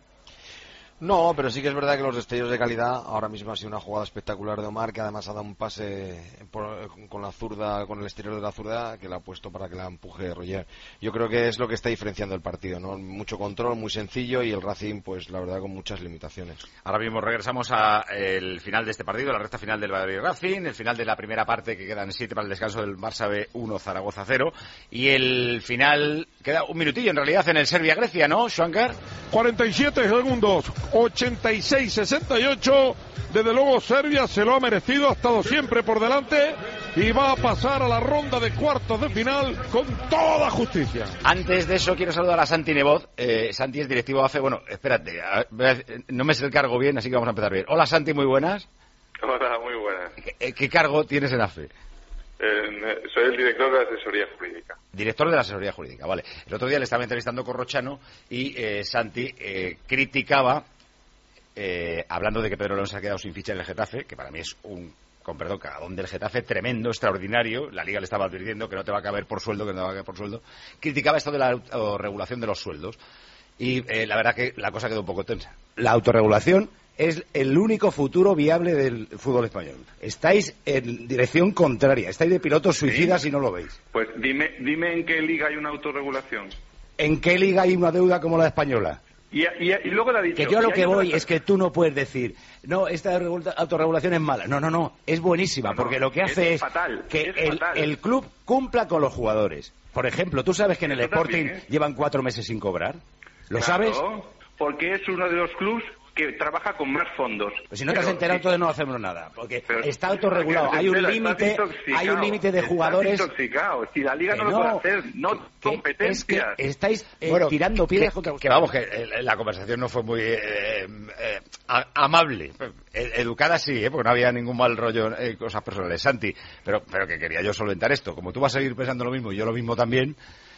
Speaker 15: No, pero sí que es verdad que los destellos de calidad, ahora mismo ha sido una jugada espectacular de Omar, que además ha dado un pase por, con la zurda, con el exterior de la zurda, que la ha puesto para que la empuje Roger. Yo creo que es lo que está diferenciando el partido, ¿no? Mucho control, muy sencillo, y el Racing, pues la verdad, con muchas limitaciones.
Speaker 1: Ahora mismo regresamos al final de este partido, la recta final del Valladolid Racing, el final de la primera parte, que quedan siete para el descanso del Barça B uno, Zaragoza cero, y el final, queda un minutillo en realidad en el Serbia-Grecia, ¿no, Schwankar?
Speaker 8: cuarenta y siete segundos. ochenta y seis sesenta y ocho, desde luego Serbia se lo ha merecido, ha estado siempre por delante y va a pasar a la ronda de cuartos de final con toda justicia.
Speaker 1: Antes de eso quiero saludar a Santi Nebot. eh, Santi es directivo de A F E. Bueno, espérate, a ver, no me sé el cargo bien, así que vamos a empezar bien. Hola Santi, muy buenas.
Speaker 7: Hola, muy buenas.
Speaker 1: ¿Qué, qué cargo tienes en A F E?
Speaker 7: Eh, soy el director de asesoría jurídica.
Speaker 1: Director de la asesoría jurídica, vale. El otro día le estaba entrevistando con Rochano y eh, Santi eh, criticaba, eh, hablando de que Pedro León se ha quedado sin ficha en el Getafe, que para mí es un, con perdón, cagadón del Getafe, tremendo, extraordinario. La Liga le estaba advirtiendo que no te va a caber por sueldo, que no te va a caber por sueldo. Criticaba esto de la autorregulación de los sueldos. Y eh, la verdad que la cosa quedó un poco tensa. La autorregulación es el único futuro viable del fútbol español. Estáis en dirección contraria, estáis de pilotos suicidas, ¿sí? Y no lo veis.
Speaker 7: Pues dime, dime en qué liga hay una autorregulación.
Speaker 1: ¿En qué liga hay una deuda como la española?
Speaker 7: Y, y, y luego le ha dicho...
Speaker 1: Que yo a lo que voy es que tú no puedes decir, no, esta autorregulación es mala. No, no, no, es buenísima, no, porque lo que hace es, es
Speaker 7: fatal,
Speaker 1: que
Speaker 7: es
Speaker 1: el, el club cumpla con los jugadores. Por ejemplo, tú sabes que en el Eso Sporting también, ¿eh? llevan cuatro meses sin cobrar. ¿Lo
Speaker 7: claro,
Speaker 1: sabes?
Speaker 7: Porque es uno de los clubes que trabaja con más fondos.
Speaker 1: Pues si no te has enterado, entonces no hacemos nada, porque pero, está autorregulado. Hay un límite, hay un límite de jugadores.
Speaker 7: Estás intoxicado. Si la liga no, no lo puede hacer, no
Speaker 1: que,
Speaker 7: competencias.
Speaker 1: Es que estáis eh, bueno, tirando piedras contra que vamos, que la conversación no fue muy eh, eh, amable, educada sí, ¿eh? Porque no había ningún mal rollo, eh, cosas personales, Santi, pero pero que quería yo solventar esto. Como tú vas a seguir pensando lo mismo y yo lo mismo también,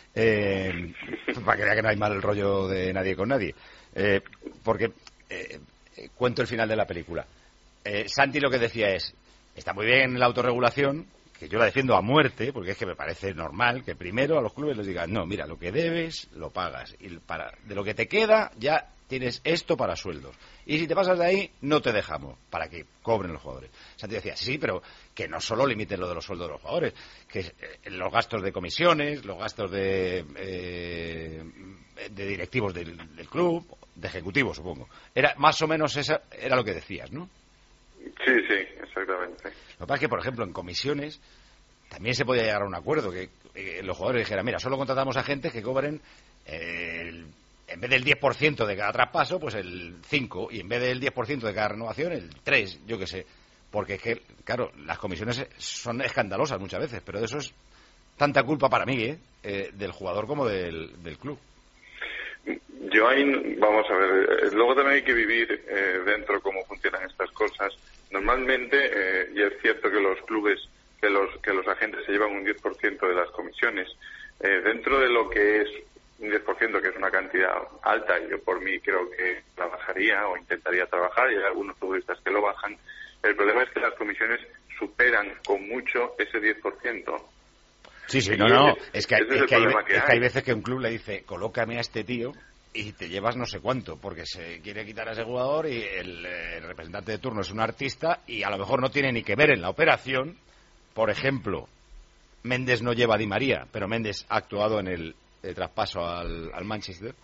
Speaker 1: eh, para que vea que no hay mal rollo de nadie con nadie, eh, porque Eh, eh, cuento el final de la película. Eh, Santi lo que decía es, está muy bien la autorregulación, que yo la defiendo a muerte, porque es que me parece normal que primero a los clubes les digan, no, mira, lo que debes lo pagas, y para de lo que te queda ya tienes esto para sueldos. Y si te pasas de ahí, no te dejamos, para que cobren los jugadores. Santi decía, sí, pero que no solo limiten lo de los sueldos de los jugadores, que eh, los gastos de comisiones, los gastos de, eh, de directivos del, del club, de ejecutivo, supongo. Era más o menos esa era lo que decías, ¿no?
Speaker 7: Sí, sí, exactamente.
Speaker 1: Lo que pasa es que, por ejemplo, en comisiones también se podía llegar a un acuerdo, que eh, los jugadores dijeran, mira, solo contratamos a gente que cobren eh, el, en vez del diez por ciento de cada traspaso, pues el cinco, y en vez del diez por ciento de cada renovación, el tres, yo qué sé. Porque es que, claro, las comisiones son escandalosas muchas veces, pero de eso es tanta culpa para mí, ¿eh? Eh, del jugador como del, del club.
Speaker 19: Yo ahí, vamos a ver, luego también hay que vivir eh, dentro cómo funcionan estas cosas. Normalmente, eh, y es cierto que los clubes, que los que los agentes se llevan un diez por ciento de las comisiones, eh, dentro de lo que es un diez por ciento, que es una cantidad alta, y yo por mí creo que trabajaría o intentaría trabajar, y hay algunos futbolistas que lo bajan. El problema es que las comisiones superan con mucho ese diez por ciento.
Speaker 1: Sí, sí, no, no, es que, hay, es que, hay, que, es que hay veces que un club le dice, colócame a este tío y te llevas no sé cuánto, porque se quiere quitar a ese jugador y el, el representante de turno es un artista y a lo mejor no tiene ni que ver en la operación. Por ejemplo, Méndez no lleva a Di María, pero Méndez ha actuado en el, el traspaso al, al Manchester.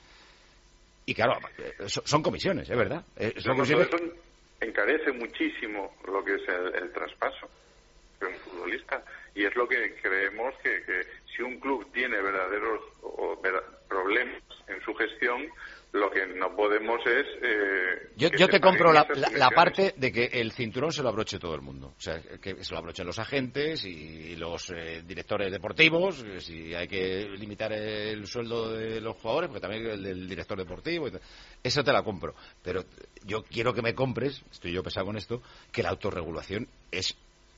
Speaker 1: Y claro, son, son comisiones, es verdad. Son comisiones...
Speaker 19: Encarece muchísimo lo que es el, el traspaso de un futbolista, y es lo que creemos que, que si un club tiene verdaderos o ver, problemas en su gestión, lo que no podemos es... Eh,
Speaker 1: yo yo te compro la, la, la parte de que el cinturón se lo abroche todo el mundo. O sea, que se lo abrochen los agentes y los eh, directores deportivos, si hay que limitar el sueldo de los jugadores, porque también el del director deportivo. Y eso te la compro. Pero yo quiero que me compres, estoy yo pesado con esto, que la autorregulación es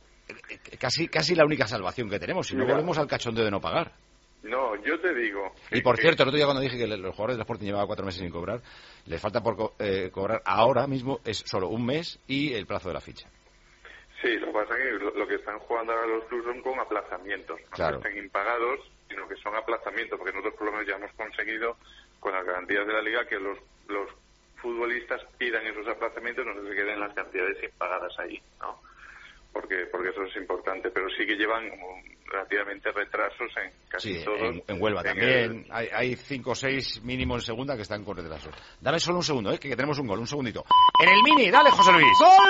Speaker 1: casi casi la única salvación que tenemos. Si no, volvemos al cachondeo de no pagar.
Speaker 19: No, yo te digo...
Speaker 1: Y por cierto, el otro día cuando dije que los jugadores del Sporting llevaban cuatro meses sin cobrar, les falta por co eh, cobrar ahora mismo es solo un mes y el plazo de la ficha.
Speaker 19: Sí, lo que pasa es que lo, lo que están jugando ahora los clubes son con aplazamientos. No
Speaker 1: claro.
Speaker 19: están impagados, sino que son aplazamientos, porque nosotros por lo menos ya hemos conseguido, con las garantías de la Liga, que los, los futbolistas pidan esos aplazamientos, no se queden las cantidades impagadas ahí, ¿no? Porque, porque eso es importante, pero sí que llevan relativamente retrasos en casi
Speaker 1: sí,
Speaker 19: todos.
Speaker 1: En, en Huelva en también. El... Hay, hay cinco o seis mínimo en segunda que están con retrasos. Dame solo un segundo, ¿eh? que tenemos un gol, un segundito. En el Mini, dale, José Luis.
Speaker 13: ¡Gol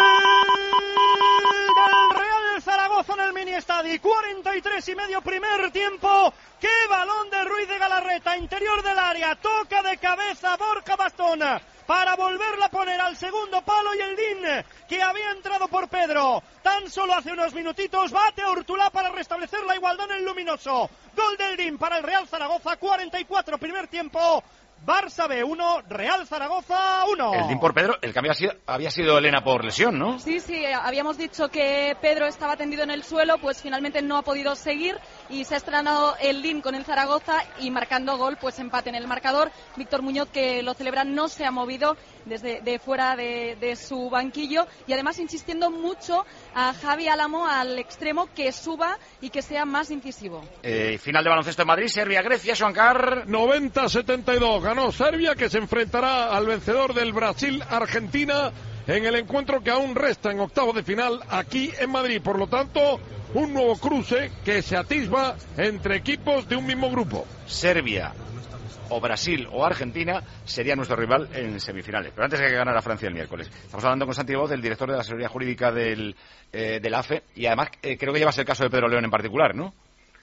Speaker 13: del Real Zaragoza en el Mini Estadi! cuarenta y tres y medio primer tiempo. ¡Qué balón de Ruiz de Galarreta! Interior del área, toca de cabeza Borja Bastón para volverla a poner al segundo palo, y el D I N, que había entrado por Pedro tan solo hace unos minutitos, bate a Urtulá para restablecer la igualdad en el luminoso. Gol del D I N para el Real Zaragoza, cuarenta y cuatro primer tiempo. Barça B uno, Real Zaragoza uno.
Speaker 1: El D I N por Pedro, el cambio había sido, había sido Elena por lesión, ¿no?
Speaker 4: Sí, sí, habíamos dicho que Pedro estaba tendido en el suelo, pues finalmente no ha podido seguir y se ha estrenado el D I N con el Zaragoza y marcando gol, pues empate en el marcador. Víctor Muñoz, que lo celebra, no se ha movido desde de fuera de, de su banquillo, y además insistiendo mucho a Javi Álamo, al extremo, que suba y que sea más incisivo.
Speaker 1: Eh, final de baloncesto en Madrid, Serbia-Grecia, Joancar.
Speaker 8: noventa a setenta y dos. Ganó Serbia, que se enfrentará al vencedor del Brasil-Argentina en el encuentro que aún resta en octavos de final aquí en Madrid. Por lo tanto, un nuevo cruce que se atisba entre equipos de un mismo grupo.
Speaker 1: Serbia o Brasil o Argentina sería nuestro rival en semifinales. Pero antes hay que ganar a Francia el miércoles. Estamos hablando con Santi Voz, el director de la Asesoría Jurídica del, eh, del A F E, y además eh, creo que llevas el caso de Pedro León en particular, ¿no?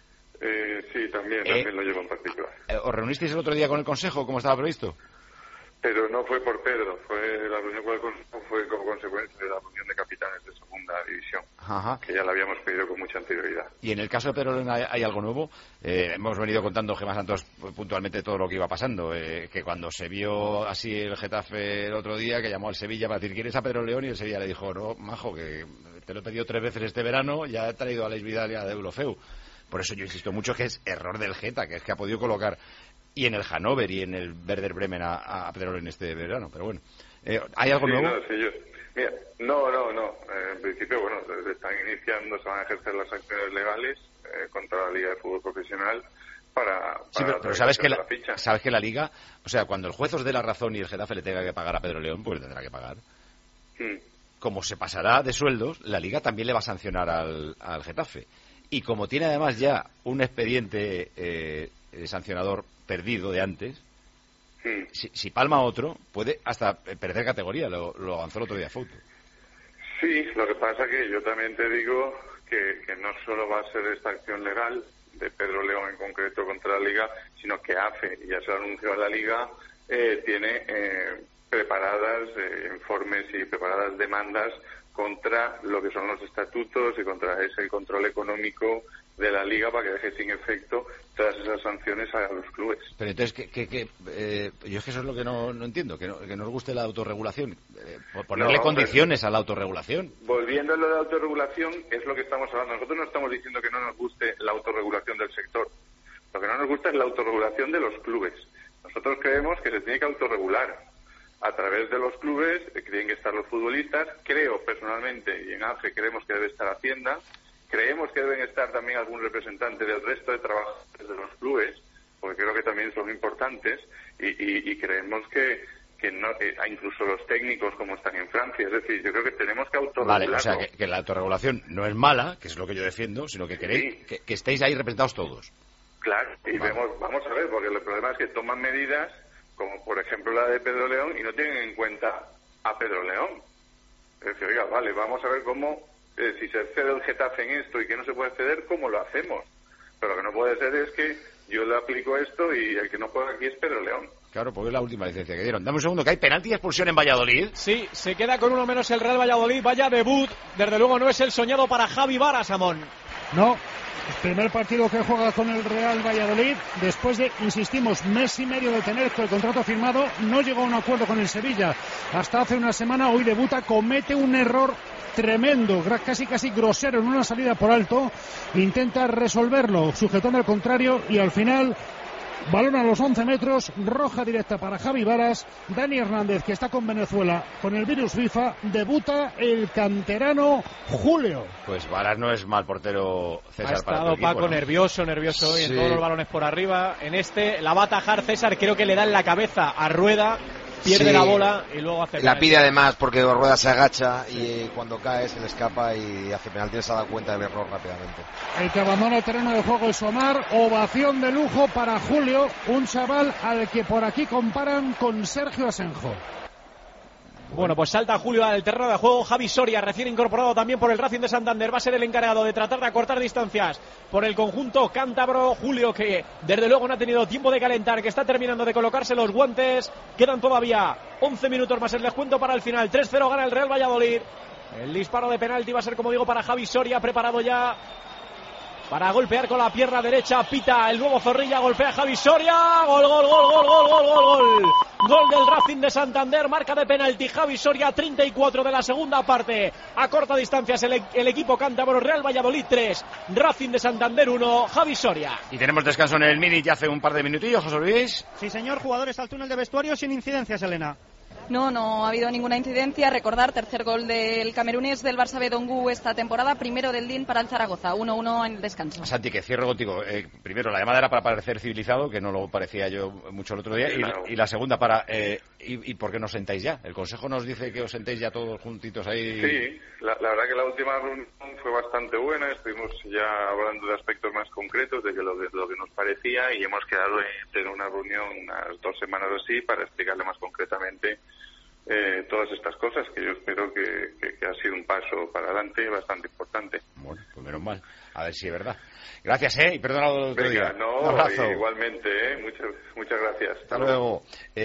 Speaker 19: Eh, sí, también,
Speaker 1: eh,
Speaker 19: también lo llevo en particular.
Speaker 1: Eh, ¿Os reunisteis el otro día con el Consejo, como estaba previsto?
Speaker 19: Pero no fue por Pedro, fue la reunión con el Consejo fue como consecuencia de la reunión de capitanes de segunda división,
Speaker 1: Ajá.
Speaker 19: que ya la habíamos pedido con mucha anterioridad.
Speaker 1: Y en el caso de Pedro León hay, hay algo nuevo. Eh, hemos venido contando, Gemma Santos, puntualmente todo lo que iba pasando, eh, que cuando se vio así el Getafe el otro día, que llamó al Sevilla para decir, ¿quieres a Pedro León? Y el Sevilla le dijo, no, majo, que te lo he pedido tres veces este verano, ya he traído a Leis Vidal y a Deulofeu. Por eso yo insisto mucho que es error del Geta, que es que ha podido colocar y en el Hannover y en el Werder Bremen a, a Pedro en este verano. Pero bueno, eh, ¿hay algo
Speaker 19: sí,
Speaker 1: nuevo?
Speaker 19: No, sí, yo, mira, no, no, no. Eh, en principio, bueno, se están iniciando, se van a ejercer las acciones legales eh, contra la Liga de Fútbol Profesional para... para
Speaker 1: sí, pero, pero sabes, que la,
Speaker 19: la
Speaker 1: sabes que la Liga, o sea, cuando el juez os dé la razón y el Getafe le tenga que pagar a Pedro León, pues le tendrá que pagar.
Speaker 19: Hmm.
Speaker 1: Como se pasará de sueldos, la Liga también le va a sancionar al, al Getafe. Y como tiene además ya un expediente eh, sancionador perdido de antes,
Speaker 19: hmm.
Speaker 1: si, si palma otro, puede hasta perder categoría. Lo, lo avanzó el otro día Fouto.
Speaker 19: Sí, lo que pasa que yo también te digo que, que no solo va a ser esta acción legal de Pedro León en concreto contra la Liga, sino que A F E, y ya se lo anunció a la Liga, eh, tiene eh, preparadas eh, informes y preparadas demandas contra lo que son los estatutos y contra ese control económico de la Liga para que deje sin efecto todas esas sanciones a los clubes.
Speaker 1: Pero entonces, que, que, que eh, yo es que eso es lo que no, no entiendo, que no, que no os guste la autorregulación, eh, ponerle
Speaker 19: No,
Speaker 1: condiciones a la autorregulación.
Speaker 19: Volviendo a lo de autorregulación, es lo que estamos hablando. Nosotros no estamos diciendo que no nos guste la autorregulación del sector. Lo que no nos gusta es la autorregulación de los clubes. Nosotros creemos que se tiene que autorregular a través de los clubes, que tienen que estar los futbolistas. Creo personalmente, y en A F E creemos que debe estar Hacienda. Creemos que deben estar también algún representante del resto de trabajadores de los clubes, porque creo que también son importantes, y, y, y creemos que, que no, eh, incluso los técnicos como están en Francia. Es decir, yo creo que tenemos que autorregularlo.
Speaker 1: Vale, o sea, que, que la autorregulación no es mala, que es lo que yo defiendo, sino que queréis sí. que, que estéis ahí representados todos.
Speaker 19: Claro, y
Speaker 1: vale.
Speaker 19: vemos, vamos a ver, porque el problema es que toman medidas, como por ejemplo la de Pedro León, y no tienen en cuenta a Pedro León. Es decir, oiga, vale, vamos a ver cómo... Eh, si se cede el Getafe en esto y que no se puede ceder, ¿cómo lo hacemos? Pero lo que no puede ser es que yo le aplico esto y el que no juega aquí es Pedro León.
Speaker 1: Claro, porque es la última licencia que dieron. Dame un segundo, que hay penalti y expulsión en Valladolid.
Speaker 9: Sí, se queda con uno menos el Real Valladolid. Vaya debut. Desde luego no es el soñado para Javi Varas, Amón.
Speaker 16: No. El primer partido que juega con el Real Valladolid, después de, insistimos, mes y medio de tener el contrato firmado, no llegó a un acuerdo con el Sevilla. Hasta hace una semana, hoy debuta, comete un error tremendo, casi casi grosero en una salida por alto, intenta resolverlo, sujetando al contrario, y al final, balón a los once metros, roja directa para Javi Varas. Dani Hernández, que está con Venezuela con el virus FIFA, debuta el canterano Julio.
Speaker 1: Pues Varas no es mal portero, César.
Speaker 9: Ha estado
Speaker 1: para tu equipo,
Speaker 9: Paco
Speaker 1: ¿no?
Speaker 9: nervioso, nervioso hoy
Speaker 1: Sí.
Speaker 9: en todos los balones por arriba. En este la va a atajar César, creo que le da en la cabeza a Rueda. Pierde
Speaker 15: Sí.
Speaker 9: la bola y luego hace
Speaker 15: La
Speaker 9: penalti.
Speaker 15: pide además porque Rueda se agacha y cuando cae se le escapa y hace penalti. Se ha dado cuenta del error rápidamente.
Speaker 16: El que abandona el terreno de juego es Omar. Ovación de lujo para Julio, un chaval al que por aquí comparan con Sergio Asenjo.
Speaker 9: Bueno, pues salta Julio al terreno de juego. Javi Soria, recién incorporado también por el Racing de Santander, va a ser el encargado de tratar de acortar distancias por el conjunto cántabro. Julio, que desde luego no ha tenido tiempo de calentar, que está terminando de colocarse los guantes. Quedan todavía once minutos más el descuento para el final. tres cero gana el Real Valladolid. El disparo de penalti va a ser, como digo, para Javi Soria, preparado ya para golpear con la pierna derecha. Pita el nuevo Zorrilla, golpea a Javi Soria. Gol, gol, gol, gol, gol, gol, gol, gol. Gol del Racing de Santander, marca de penalti Javi Soria, treinta y cuatro de la segunda parte. A corta distancia es el, el equipo cántabro. Real Valladolid tres, Racing de Santander uno, Javi Soria.
Speaker 1: Y tenemos descanso en el mini ya hace un par de minutillos, José Luis.
Speaker 13: Sí, señor, jugadores al túnel de vestuario sin incidencias, Elena.
Speaker 4: No, no ha habido ninguna incidencia. Recordar, tercer gol del camerunés del Barça B Dongu esta temporada, primero del D I N para el Zaragoza, uno uno en el descanso.
Speaker 1: Santi, que cierro contigo. Eh, primero, la llamada era para parecer civilizado, que no lo parecía yo mucho el otro día, y,
Speaker 19: Claro.
Speaker 1: y la segunda para... Eh, y, ¿Y por qué no os sentáis ya? El Consejo nos dice que os sentéis ya todos juntitos ahí.
Speaker 19: Sí, la, la verdad que la última reunión fue bastante buena. Estuvimos ya hablando de aspectos más concretos, de que lo, de lo que nos parecía, y hemos quedado en tener una reunión unas dos semanas así para explicarle más concretamente eh, todas estas cosas, que yo espero que, que, que ha sido un paso para adelante bastante importante.
Speaker 1: Bueno, pues menos mal. A ver si es verdad. Gracias, ¿eh? Y perdona lo otro
Speaker 19: Venga,
Speaker 1: día.
Speaker 19: no,
Speaker 1: Un abrazo.
Speaker 19: igualmente, ¿eh? Muchas, muchas gracias.
Speaker 1: Hasta luego.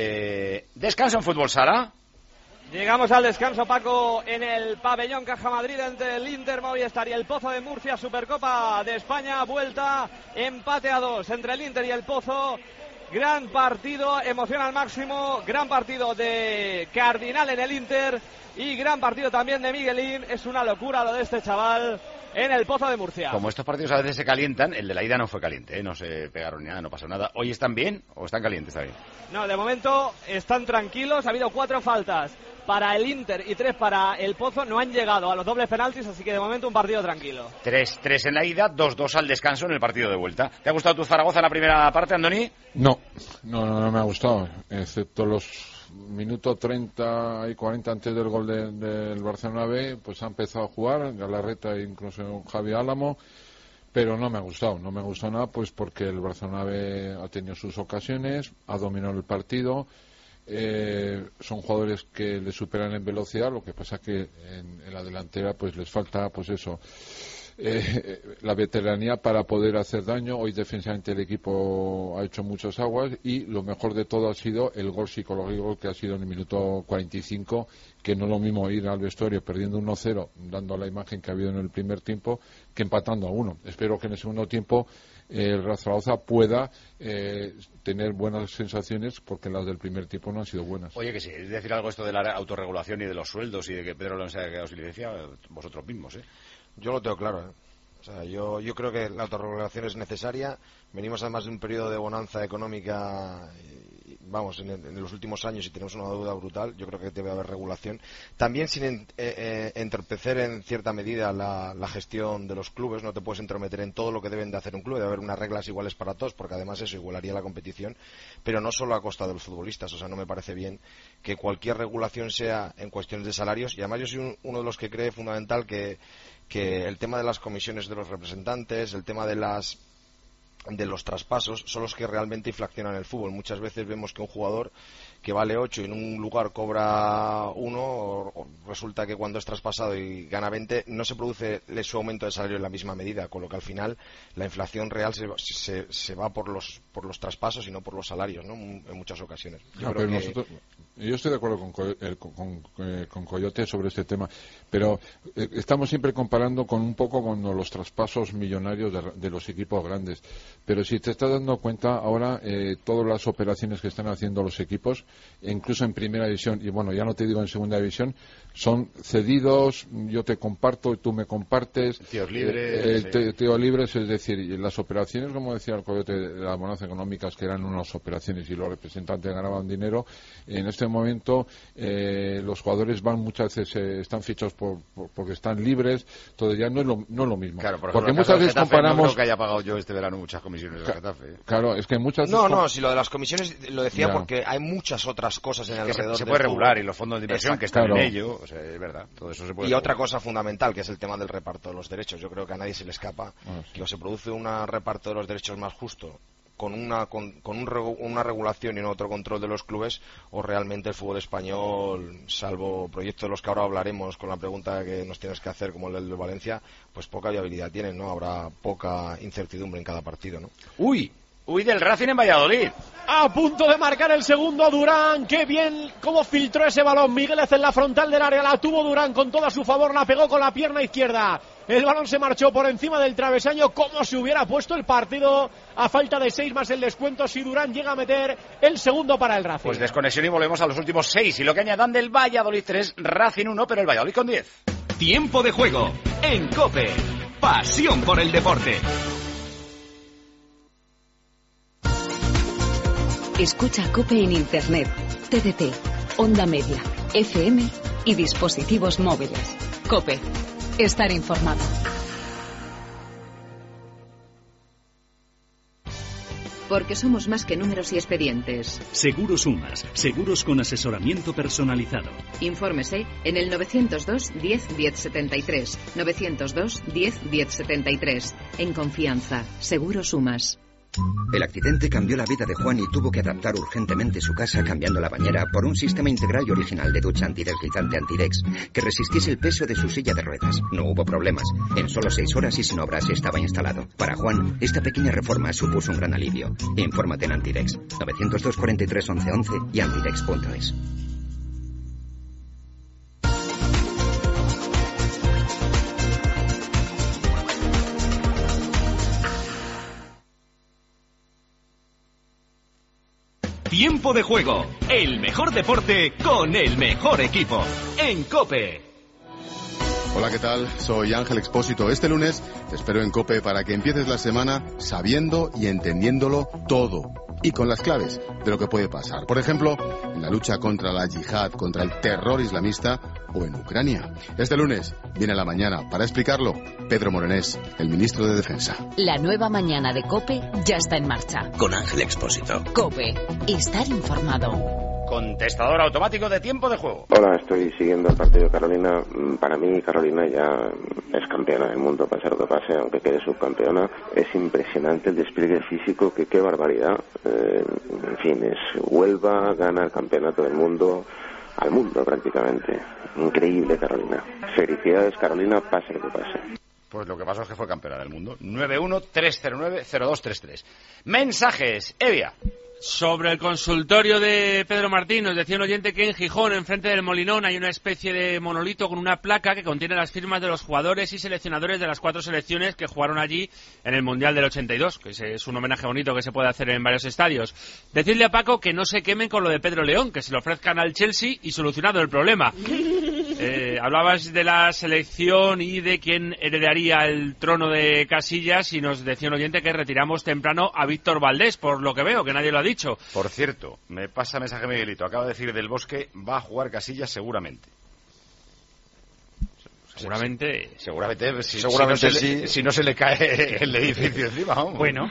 Speaker 1: Eh, descanso en Fútbol Sala.
Speaker 2: Llegamos al descanso, Paco, en el pabellón Caja Madrid entre el Inter Movistar y el Pozo de Murcia, Supercopa de España, vuelta, empate a dos entre el Inter y el Pozo. Gran partido, emoción al máximo, gran partido de Cardinal en el Inter y gran partido también de Miguelín. Es una locura lo de este chaval en el Pozo de Murcia.
Speaker 1: Como estos partidos a veces se calientan, el de la ida no fue caliente, ¿eh? No se pegaron ni nada, no pasó nada. ¿Hoy están bien o están calientes también?
Speaker 2: No, de momento están tranquilos, ha habido cuatro faltas para el Inter y tres para el Pozo, no han llegado a los dobles penaltis, así que de momento un partido tranquilo.
Speaker 1: tres tres en la ida, dos dos al descanso en el partido de vuelta. ¿Te ha gustado tu Zaragoza en la primera parte, Andoni?
Speaker 14: No, no, no, no me ha gustado, excepto los minutos treinta y cuarenta antes del gol de, del Barcelona B, pues ha empezado a jugar, Galarreta e incluso Javi Álamo, pero no me ha gustado, no me ha gustado nada, pues porque el Barcelona B ha tenido sus ocasiones, ha dominado el partido Eh, son jugadores que le superan en velocidad, lo que pasa que en, en la delantera pues les falta pues eso, eh, la veteranía para poder hacer daño. Hoy defensivamente el equipo ha hecho muchas aguas y lo mejor de todo ha sido el gol psicológico que ha sido en el minuto cuarenta y cinco, que no es lo mismo ir al vestuario perdiendo uno cero, dando la imagen que ha habido en el primer tiempo, que empatando a uno. Espero que en el segundo tiempo el Real Zaragoza pueda eh, tener buenas sensaciones, porque las del primer tiempo no han sido buenas.
Speaker 1: Oye, que sí, es decir algo esto de la autorregulación y de los sueldos y de que Pedro Alonso haya quedado sin licencia, vosotros mismos, ¿eh?
Speaker 15: Yo lo tengo claro, ¿eh? O sea, yo, yo creo que la autorregulación es necesaria. Venimos además de un periodo de bonanza económica, y, vamos, en, en los últimos años, y tenemos una deuda brutal. Yo creo que debe haber regulación. También sin en, eh, eh, entorpecer en cierta medida la, la gestión de los clubes. No te puedes entrometer en todo lo que deben de hacer un club. Debe haber unas reglas iguales para todos, porque además eso igualaría la competición. Pero no solo a costa de los futbolistas. O sea, no me parece bien que cualquier regulación sea en cuestiones de salarios. Y además yo soy un, uno de los que cree fundamental que que el tema de las comisiones de los representantes, el tema de las de los traspasos, son los que realmente inflacionan el fútbol. Muchas veces vemos que un jugador que vale ocho y en un lugar cobra uno, o, o resulta que cuando es traspasado y gana veinte, no se produce su aumento de salario en la misma medida, con lo que al final la inflación real se, se, se va por los por los traspasos y no por los salarios, ¿no? En muchas ocasiones. Yo,
Speaker 14: no,
Speaker 15: creo
Speaker 14: pero
Speaker 15: que...
Speaker 14: nosotros, yo estoy de acuerdo con, con, con, con Coyote sobre este tema, pero eh, estamos siempre comparando con un poco con los traspasos millonarios de, de los equipos grandes. Pero si te estás dando cuenta ahora, eh, todas las operaciones que están haciendo los equipos, incluso en primera división, y bueno, ya no te digo en segunda división, son cedidos, yo te comparto y tú me compartes.
Speaker 1: Tíos libres.
Speaker 14: Eh, eh,
Speaker 1: sí.
Speaker 14: te, tíos libres, es decir, y las operaciones, como decía el Coyote, de las bonanzas económicas, que eran unas operaciones y los representantes ganaban dinero, en este momento eh, los jugadores van muchas veces, eh, están fichados por, por, porque están libres, todo ya no es lo, no es lo mismo.
Speaker 1: Claro, por
Speaker 14: porque
Speaker 1: ejemplo,
Speaker 14: muchas veces
Speaker 1: Getafe,
Speaker 14: comparamos...
Speaker 1: No creo que haya pagado yo este verano muchas comisiones de Getafe. ¿eh?
Speaker 14: Claro, es que muchas
Speaker 15: No,
Speaker 14: veces...
Speaker 15: no, si lo de las comisiones lo decía
Speaker 14: Ya.
Speaker 15: porque hay muchas otras cosas en el
Speaker 1: Que
Speaker 15: alrededor
Speaker 1: se, se
Speaker 15: del
Speaker 1: puede
Speaker 15: fútbol.
Speaker 1: regular, y los fondos de inversión
Speaker 15: Exacto.
Speaker 1: que están
Speaker 14: Claro.
Speaker 1: en ello, o sea, es verdad, todo eso se puede
Speaker 15: Y
Speaker 1: regular.
Speaker 15: otra cosa fundamental, que es el tema del reparto de los derechos. Yo creo que a nadie se le escapa
Speaker 14: Ah, sí.
Speaker 15: que o se produce un reparto de los derechos más justo con una con, con un regu- una regulación y un otro control de los clubes, o realmente el fútbol español, salvo proyectos de los que ahora hablaremos con la pregunta que nos tienes que hacer, como el de Valencia, pues poca viabilidad tienen, ¿no? Habrá poca incertidumbre en cada partido, ¿no?
Speaker 1: Uy, uy del Racing en Valladolid.
Speaker 9: A punto de marcar el segundo Durán. Qué bien cómo filtró ese balón Migueles en la frontal del área. La tuvo Durán con todo a su favor. La pegó con la pierna izquierda. El balón se marchó por encima del travesaño. Como se hubiera puesto el partido a falta de seis más el descuento, si Durán llega a meter el segundo para el Racing.
Speaker 1: Pues desconexión y volvemos a los últimos seis. Y lo que añadan del Valladolid tres, Racing uno, pero el Valladolid con diez.
Speaker 17: Tiempo de juego en COPE. Pasión por el deporte.
Speaker 11: Escucha COPE en Internet, T D T, Onda Media, F M y dispositivos móviles. COPE. Estar informado. Porque somos más que números y expedientes.
Speaker 17: Seguros Sumas, seguros con asesoramiento personalizado.
Speaker 11: Infórmese en el novecientos dos diez diez setenta y tres. novecientos dos diez diez setenta y tres. En confianza, Seguros Sumas.
Speaker 20: El accidente cambió la vida de Juan y tuvo que adaptar urgentemente su casa cambiando la bañera por un sistema integral y original de ducha antideslizante Antidex que resistiese el peso de su silla de ruedas. No hubo problemas. En solo seis horas y sin obras estaba instalado. Para Juan, esta pequeña reforma supuso un gran alivio. Infórmate en Antidex. novecientos dos cuarenta y tres once once y antidex punto es.
Speaker 17: Tiempo de juego, el mejor deporte con el mejor equipo. En COPE.
Speaker 12: Hola, ¿qué tal? Soy Ángel Expósito. Este lunes te espero en COPE para que empieces la semana sabiendo y entendiéndolo todo. Y con las claves de lo que puede pasar. Por ejemplo, en la lucha contra la yihad, contra el terror islamista o en Ucrania. Este lunes viene a la mañana para explicarlo Pedro Morenés, el ministro de Defensa.
Speaker 11: La nueva mañana de COPE ya está en marcha.
Speaker 17: Con Ángel Expósito.
Speaker 11: COPE. Estar informado.
Speaker 1: contestador automático de tiempo de juego.
Speaker 18: Hola, estoy siguiendo el partido de Carolina. Para mí, Carolina ya es campeona del mundo, pase lo que pase, aunque quede subcampeona. Es impresionante el despliegue físico, que qué barbaridad. Eh, en fin, es Huelva, gana el campeonato del mundo, al mundo prácticamente. Increíble, Carolina. Felicidades, Carolina, pase lo que pase.
Speaker 1: Pues lo que pasó es que fue campeona del mundo. nueve uno tres cero nueve cero dos tres tres. Mensajes, Evia.
Speaker 22: Sobre el consultorio de Pedro Martín, nos decía un oyente que en Gijón, enfrente del Molinón, hay una especie de monolito con una placa que contiene las firmas de los jugadores y seleccionadores de las cuatro selecciones que jugaron allí en el Mundial del ochenta y dos, que es un homenaje bonito que se puede hacer en varios estadios. Decirle a Paco que no se quemen con lo de Pedro León, que se lo ofrezcan al Chelsea y solucionado el problema. Eh, hablabas de la selección y de quién heredaría el trono de Casillas y nos decía un oyente que retiramos temprano a Víctor Valdés, por lo que veo, que nadie lo ha dicho.
Speaker 1: Por cierto, me pasa mensaje Miguelito, acaba de decir Del Bosque, va a jugar Casillas seguramente.
Speaker 22: Seguramente.
Speaker 1: Seguramente, si,
Speaker 22: seguramente
Speaker 1: si, no
Speaker 22: sí.
Speaker 1: le, si no se le cae el edificio encima. Vamos.
Speaker 22: Bueno.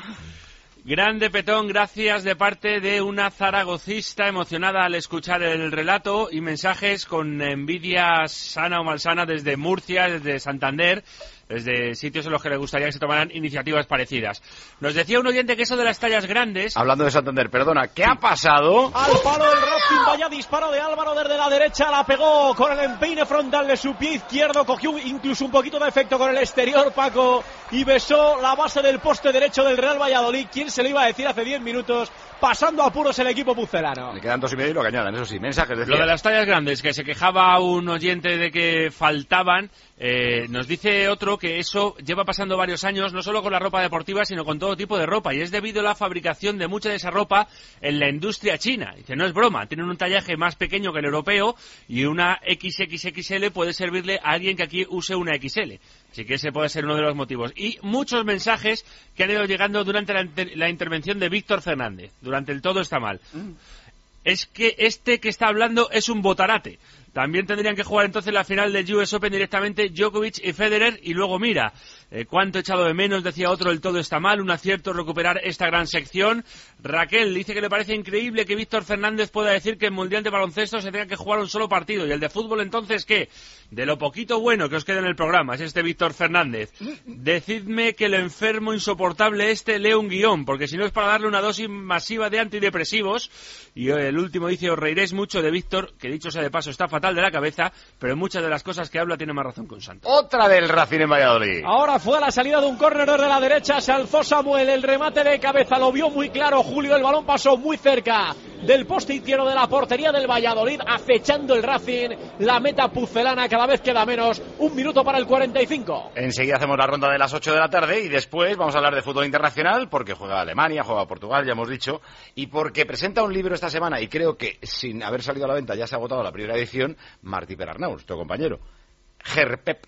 Speaker 22: Grande Petón, gracias de parte de una zaragocista emocionada al escuchar el relato y mensajes con envidia sana o malsana desde Murcia, desde Santander, desde sitios en los que le gustaría que se tomaran iniciativas parecidas. Nos decía un oyente que eso de las tallas grandes...
Speaker 1: Hablando de Santander, perdona, ¿qué ha pasado?
Speaker 9: Al palo del Racing, vaya disparo de Álvaro desde la derecha, la pegó con el empeine frontal de su pie izquierdo, cogió incluso un poquito de efecto con el exterior, Paco, y besó la base del poste derecho del Real Valladolid. ¿Quién se lo iba a decir hace diez minutos? Pasando apuros el equipo pucelano.
Speaker 1: Le quedan dos y medio y lo que añadan, eso sí, mensajes.
Speaker 22: Decía. Lo de las tallas grandes, que se quejaba un oyente de que faltaban, eh, nos dice otro que eso lleva pasando varios años, no solo con la ropa deportiva, sino con todo tipo de ropa, y es debido a la fabricación de mucha de esa ropa en la industria china. Dice, no es broma, tienen un tallaje más pequeño que el europeo y una equis equis equis ele puede servirle a alguien que aquí use una equis ele. Así que ese puede ser uno de los motivos. Y muchos mensajes que han ido llegando durante la, inter la intervención de Víctor Fernández, durante el Todo está mal. Mm. Es que este que está hablando es un botarate. También tendrían que jugar entonces la final del U S Open directamente Djokovic y Federer, y luego mira, eh, cuánto he echado de menos, decía otro, el todo está mal, un acierto recuperar esta gran sección. Raquel dice que le parece increíble que Víctor Fernández pueda decir que en Mundial de Baloncesto se tenga que jugar un solo partido, y el de fútbol entonces, ¿qué? De lo poquito bueno que os queda en el programa, es este Víctor Fernández. Decidme que el enfermo insoportable este lee un guión, porque si no es para darle una dosis masiva de antidepresivos. Y el último dice, os reiréis mucho de Víctor, que dicho sea de paso está fatal de la cabeza, pero en muchas de las cosas que habla tiene más razón que un santo.
Speaker 1: Otra del Racing en Valladolid.
Speaker 9: Ahora fue a la salida de un córner de la derecha, se alzó Samuel, el remate de cabeza lo vio muy claro Julio, el balón pasó muy cerca del poste izquierdo de la portería del Valladolid, acechando el Racing, la meta pucelana, cada vez queda menos, un minuto para el cuarenta y cinco.
Speaker 1: Enseguida hacemos la ronda de las ocho de la tarde y después vamos a hablar de fútbol internacional, porque juega Alemania, juega Portugal, ya hemos dicho, y porque presenta un libro esta semana, y creo que sin haber salido a la venta ya se ha agotado la primera edición, Martí Perarnau, nuestro compañero. Gerpep.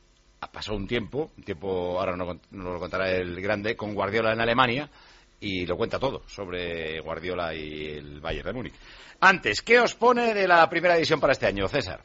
Speaker 1: Pasó un tiempo, un tiempo, ahora no nos lo contará el grande, con Guardiola en Alemania, y lo cuenta todo sobre Guardiola y el Bayern de Múnich. Antes, ¿qué os pone de la primera edición para este año, César?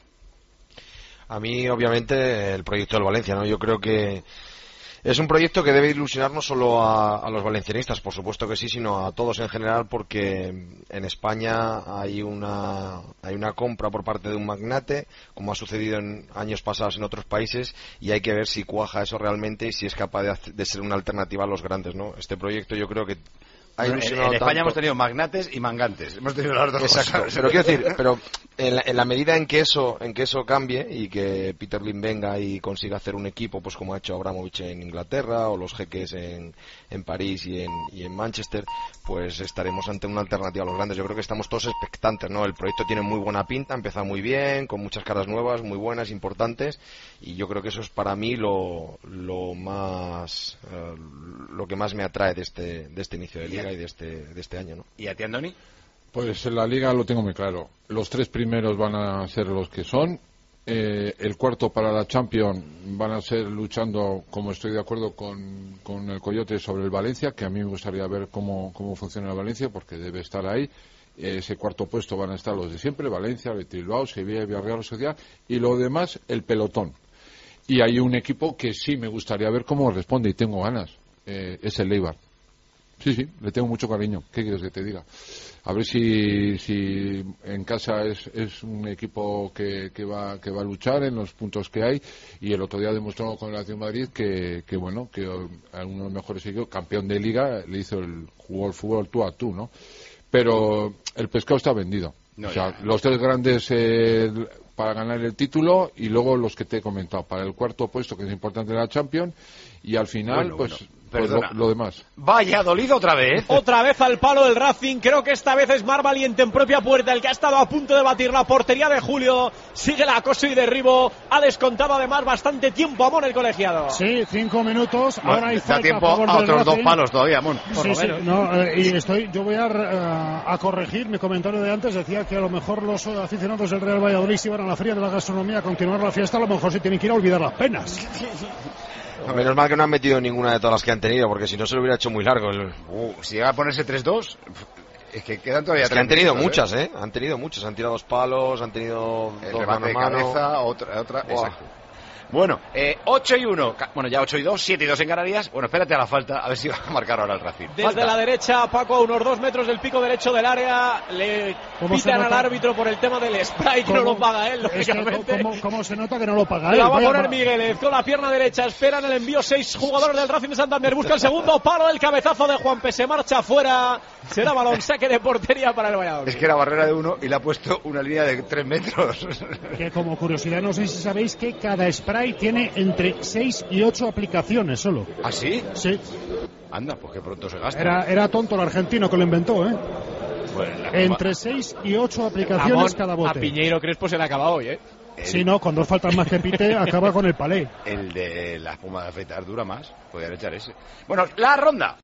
Speaker 15: A mí, obviamente, el proyecto del Valencia, ¿no? Yo creo que es un proyecto que debe ilusionar no solo a, a los valencianistas, por supuesto que sí, sino a todos en general, porque en España hay una hay una compra por parte de un magnate, como ha sucedido en años pasados en otros países, y hay que ver si cuaja eso realmente y si es capaz de, hacer, de ser una alternativa a los grandes, ¿no? Este proyecto yo creo que ha ilusionado
Speaker 1: en, en España
Speaker 15: tanto.
Speaker 1: hemos tenido magnates y mangantes, hemos tenido las dos
Speaker 15: Exacto,
Speaker 1: cosas.
Speaker 15: Pero quiero decir, pero en la, en la medida en que eso en que eso cambie y que Peter Lim venga y consiga hacer un equipo, pues como ha hecho Abramovich en Inglaterra o los jeques en, en París y en, y en Manchester, pues estaremos ante una alternativa a los grandes. Yo creo que estamos todos expectantes, ¿no? El proyecto tiene muy buena pinta, ha empezado muy bien, con muchas caras nuevas, muy buenas, importantes, y yo creo que eso es para mí lo, lo más eh, lo que más me atrae de este de este inicio de liga y de este de este año, ¿no?
Speaker 1: ¿Y a ti, Andoni?
Speaker 14: Pues en la liga lo tengo muy claro. Los tres primeros van a ser los que son. Eh, el cuarto para la Champions van a ser luchando, como estoy de acuerdo con, con el Coyote, sobre el Valencia, que a mí me gustaría ver cómo, cómo funciona el Valencia, porque debe estar ahí. Ese cuarto puesto van a estar los de siempre, Valencia, Betis Bilbao, Sevilla, Villarreal, Sociedad, y lo demás, el pelotón. Y hay un equipo que sí me gustaría ver cómo responde, y tengo ganas, eh, es el Eibar. Sí, sí, le tengo mucho cariño. ¿Qué quieres que te diga? A ver si, si en casa es, es un equipo que, que, va, que va a luchar en los puntos que hay, y el otro día demostró con el Atlético de Madrid que, que bueno, que uno de los mejores equipos, campeón de Liga, le hizo el, jugó el fútbol tú a tú, ¿no? Pero el pescado está vendido. No, o sea, ya, los tres grandes eh, para ganar el título, y luego los que te he comentado para el cuarto puesto, que es importante en la Champions, y al final, bueno, pues... bueno. Pues lo, lo demás.
Speaker 1: Valladolid otra vez.
Speaker 9: Otra vez al palo del Racing. Creo que esta vez es Mar Valiente en propia puerta el que ha estado a punto de batir la portería de Julio. Sigue el acoso y derribo. Ha descontado además bastante tiempo Amón el colegiado.
Speaker 16: Sí, cinco minutos.
Speaker 1: Bueno,
Speaker 16: ahora hay
Speaker 1: da tiempo a, a otros dos palos todavía, Amón.
Speaker 16: Sí, sí, no, eh, y estoy, yo voy a, uh, a corregir mi comentario de antes. Decía que a lo mejor los aficionados del Real Valladolid, si van a la Feria de la Gastronomía a continuar la fiesta, a lo mejor se tienen que ir a olvidar las penas.
Speaker 15: Menos mal que no han metido ninguna de todas las que han tenido, porque si no se lo hubiera hecho muy largo. El...
Speaker 1: Uh, si llega a ponerse tres dos, es que quedan todavía
Speaker 15: es que han tenido minutos, muchas, ¿eh? ¿eh? Han tenido muchas, han tirado dos palos, han tenido
Speaker 1: el
Speaker 15: dos
Speaker 1: remate
Speaker 15: mano a mano.
Speaker 1: de cabeza, otra, otra, wow. Exacto. Bueno, eh, ocho y uno, bueno, ya ocho y dos, siete y dos en Canarias. Bueno, espérate a la falta, a ver si va a marcar ahora el Racing.
Speaker 9: Desde
Speaker 1: falta.
Speaker 9: La derecha, Paco, a unos dos metros del pico derecho del área, le pitan al árbitro por el tema del spray, que no lo paga él, lógicamente.
Speaker 16: Es que, ¿cómo, ¿Cómo se nota que no lo paga él?
Speaker 9: La va a
Speaker 16: Vaya,
Speaker 9: poner Migueles con la pierna derecha, esperan el envío seis jugadores del Racing de Santander, busca el segundo palo, el cabezazo de Juanpe se marcha fuera, será balón saque de portería para el Valladolid.
Speaker 1: Es que era barrera de uno y le ha puesto una línea de tres metros.
Speaker 16: Que como curiosidad, no sé si sabéis que cada spray tiene entre seis y ocho aplicaciones solo.
Speaker 1: ¿Ah, sí?
Speaker 16: Sí.
Speaker 1: Anda, pues que pronto se gasta.
Speaker 16: Era, era tonto el argentino que lo inventó, ¿eh?
Speaker 1: Bueno,
Speaker 16: entre seis y ocho aplicaciones
Speaker 9: Amón,
Speaker 16: cada bote.
Speaker 9: A Piñeiro Crespo se le acaba hoy, ¿eh?
Speaker 16: El... Sí, no, con dos faltas más que pite acaba con el palé.
Speaker 1: El de la espuma de afeitar dura más. Podrían echar ese. Bueno, la ronda.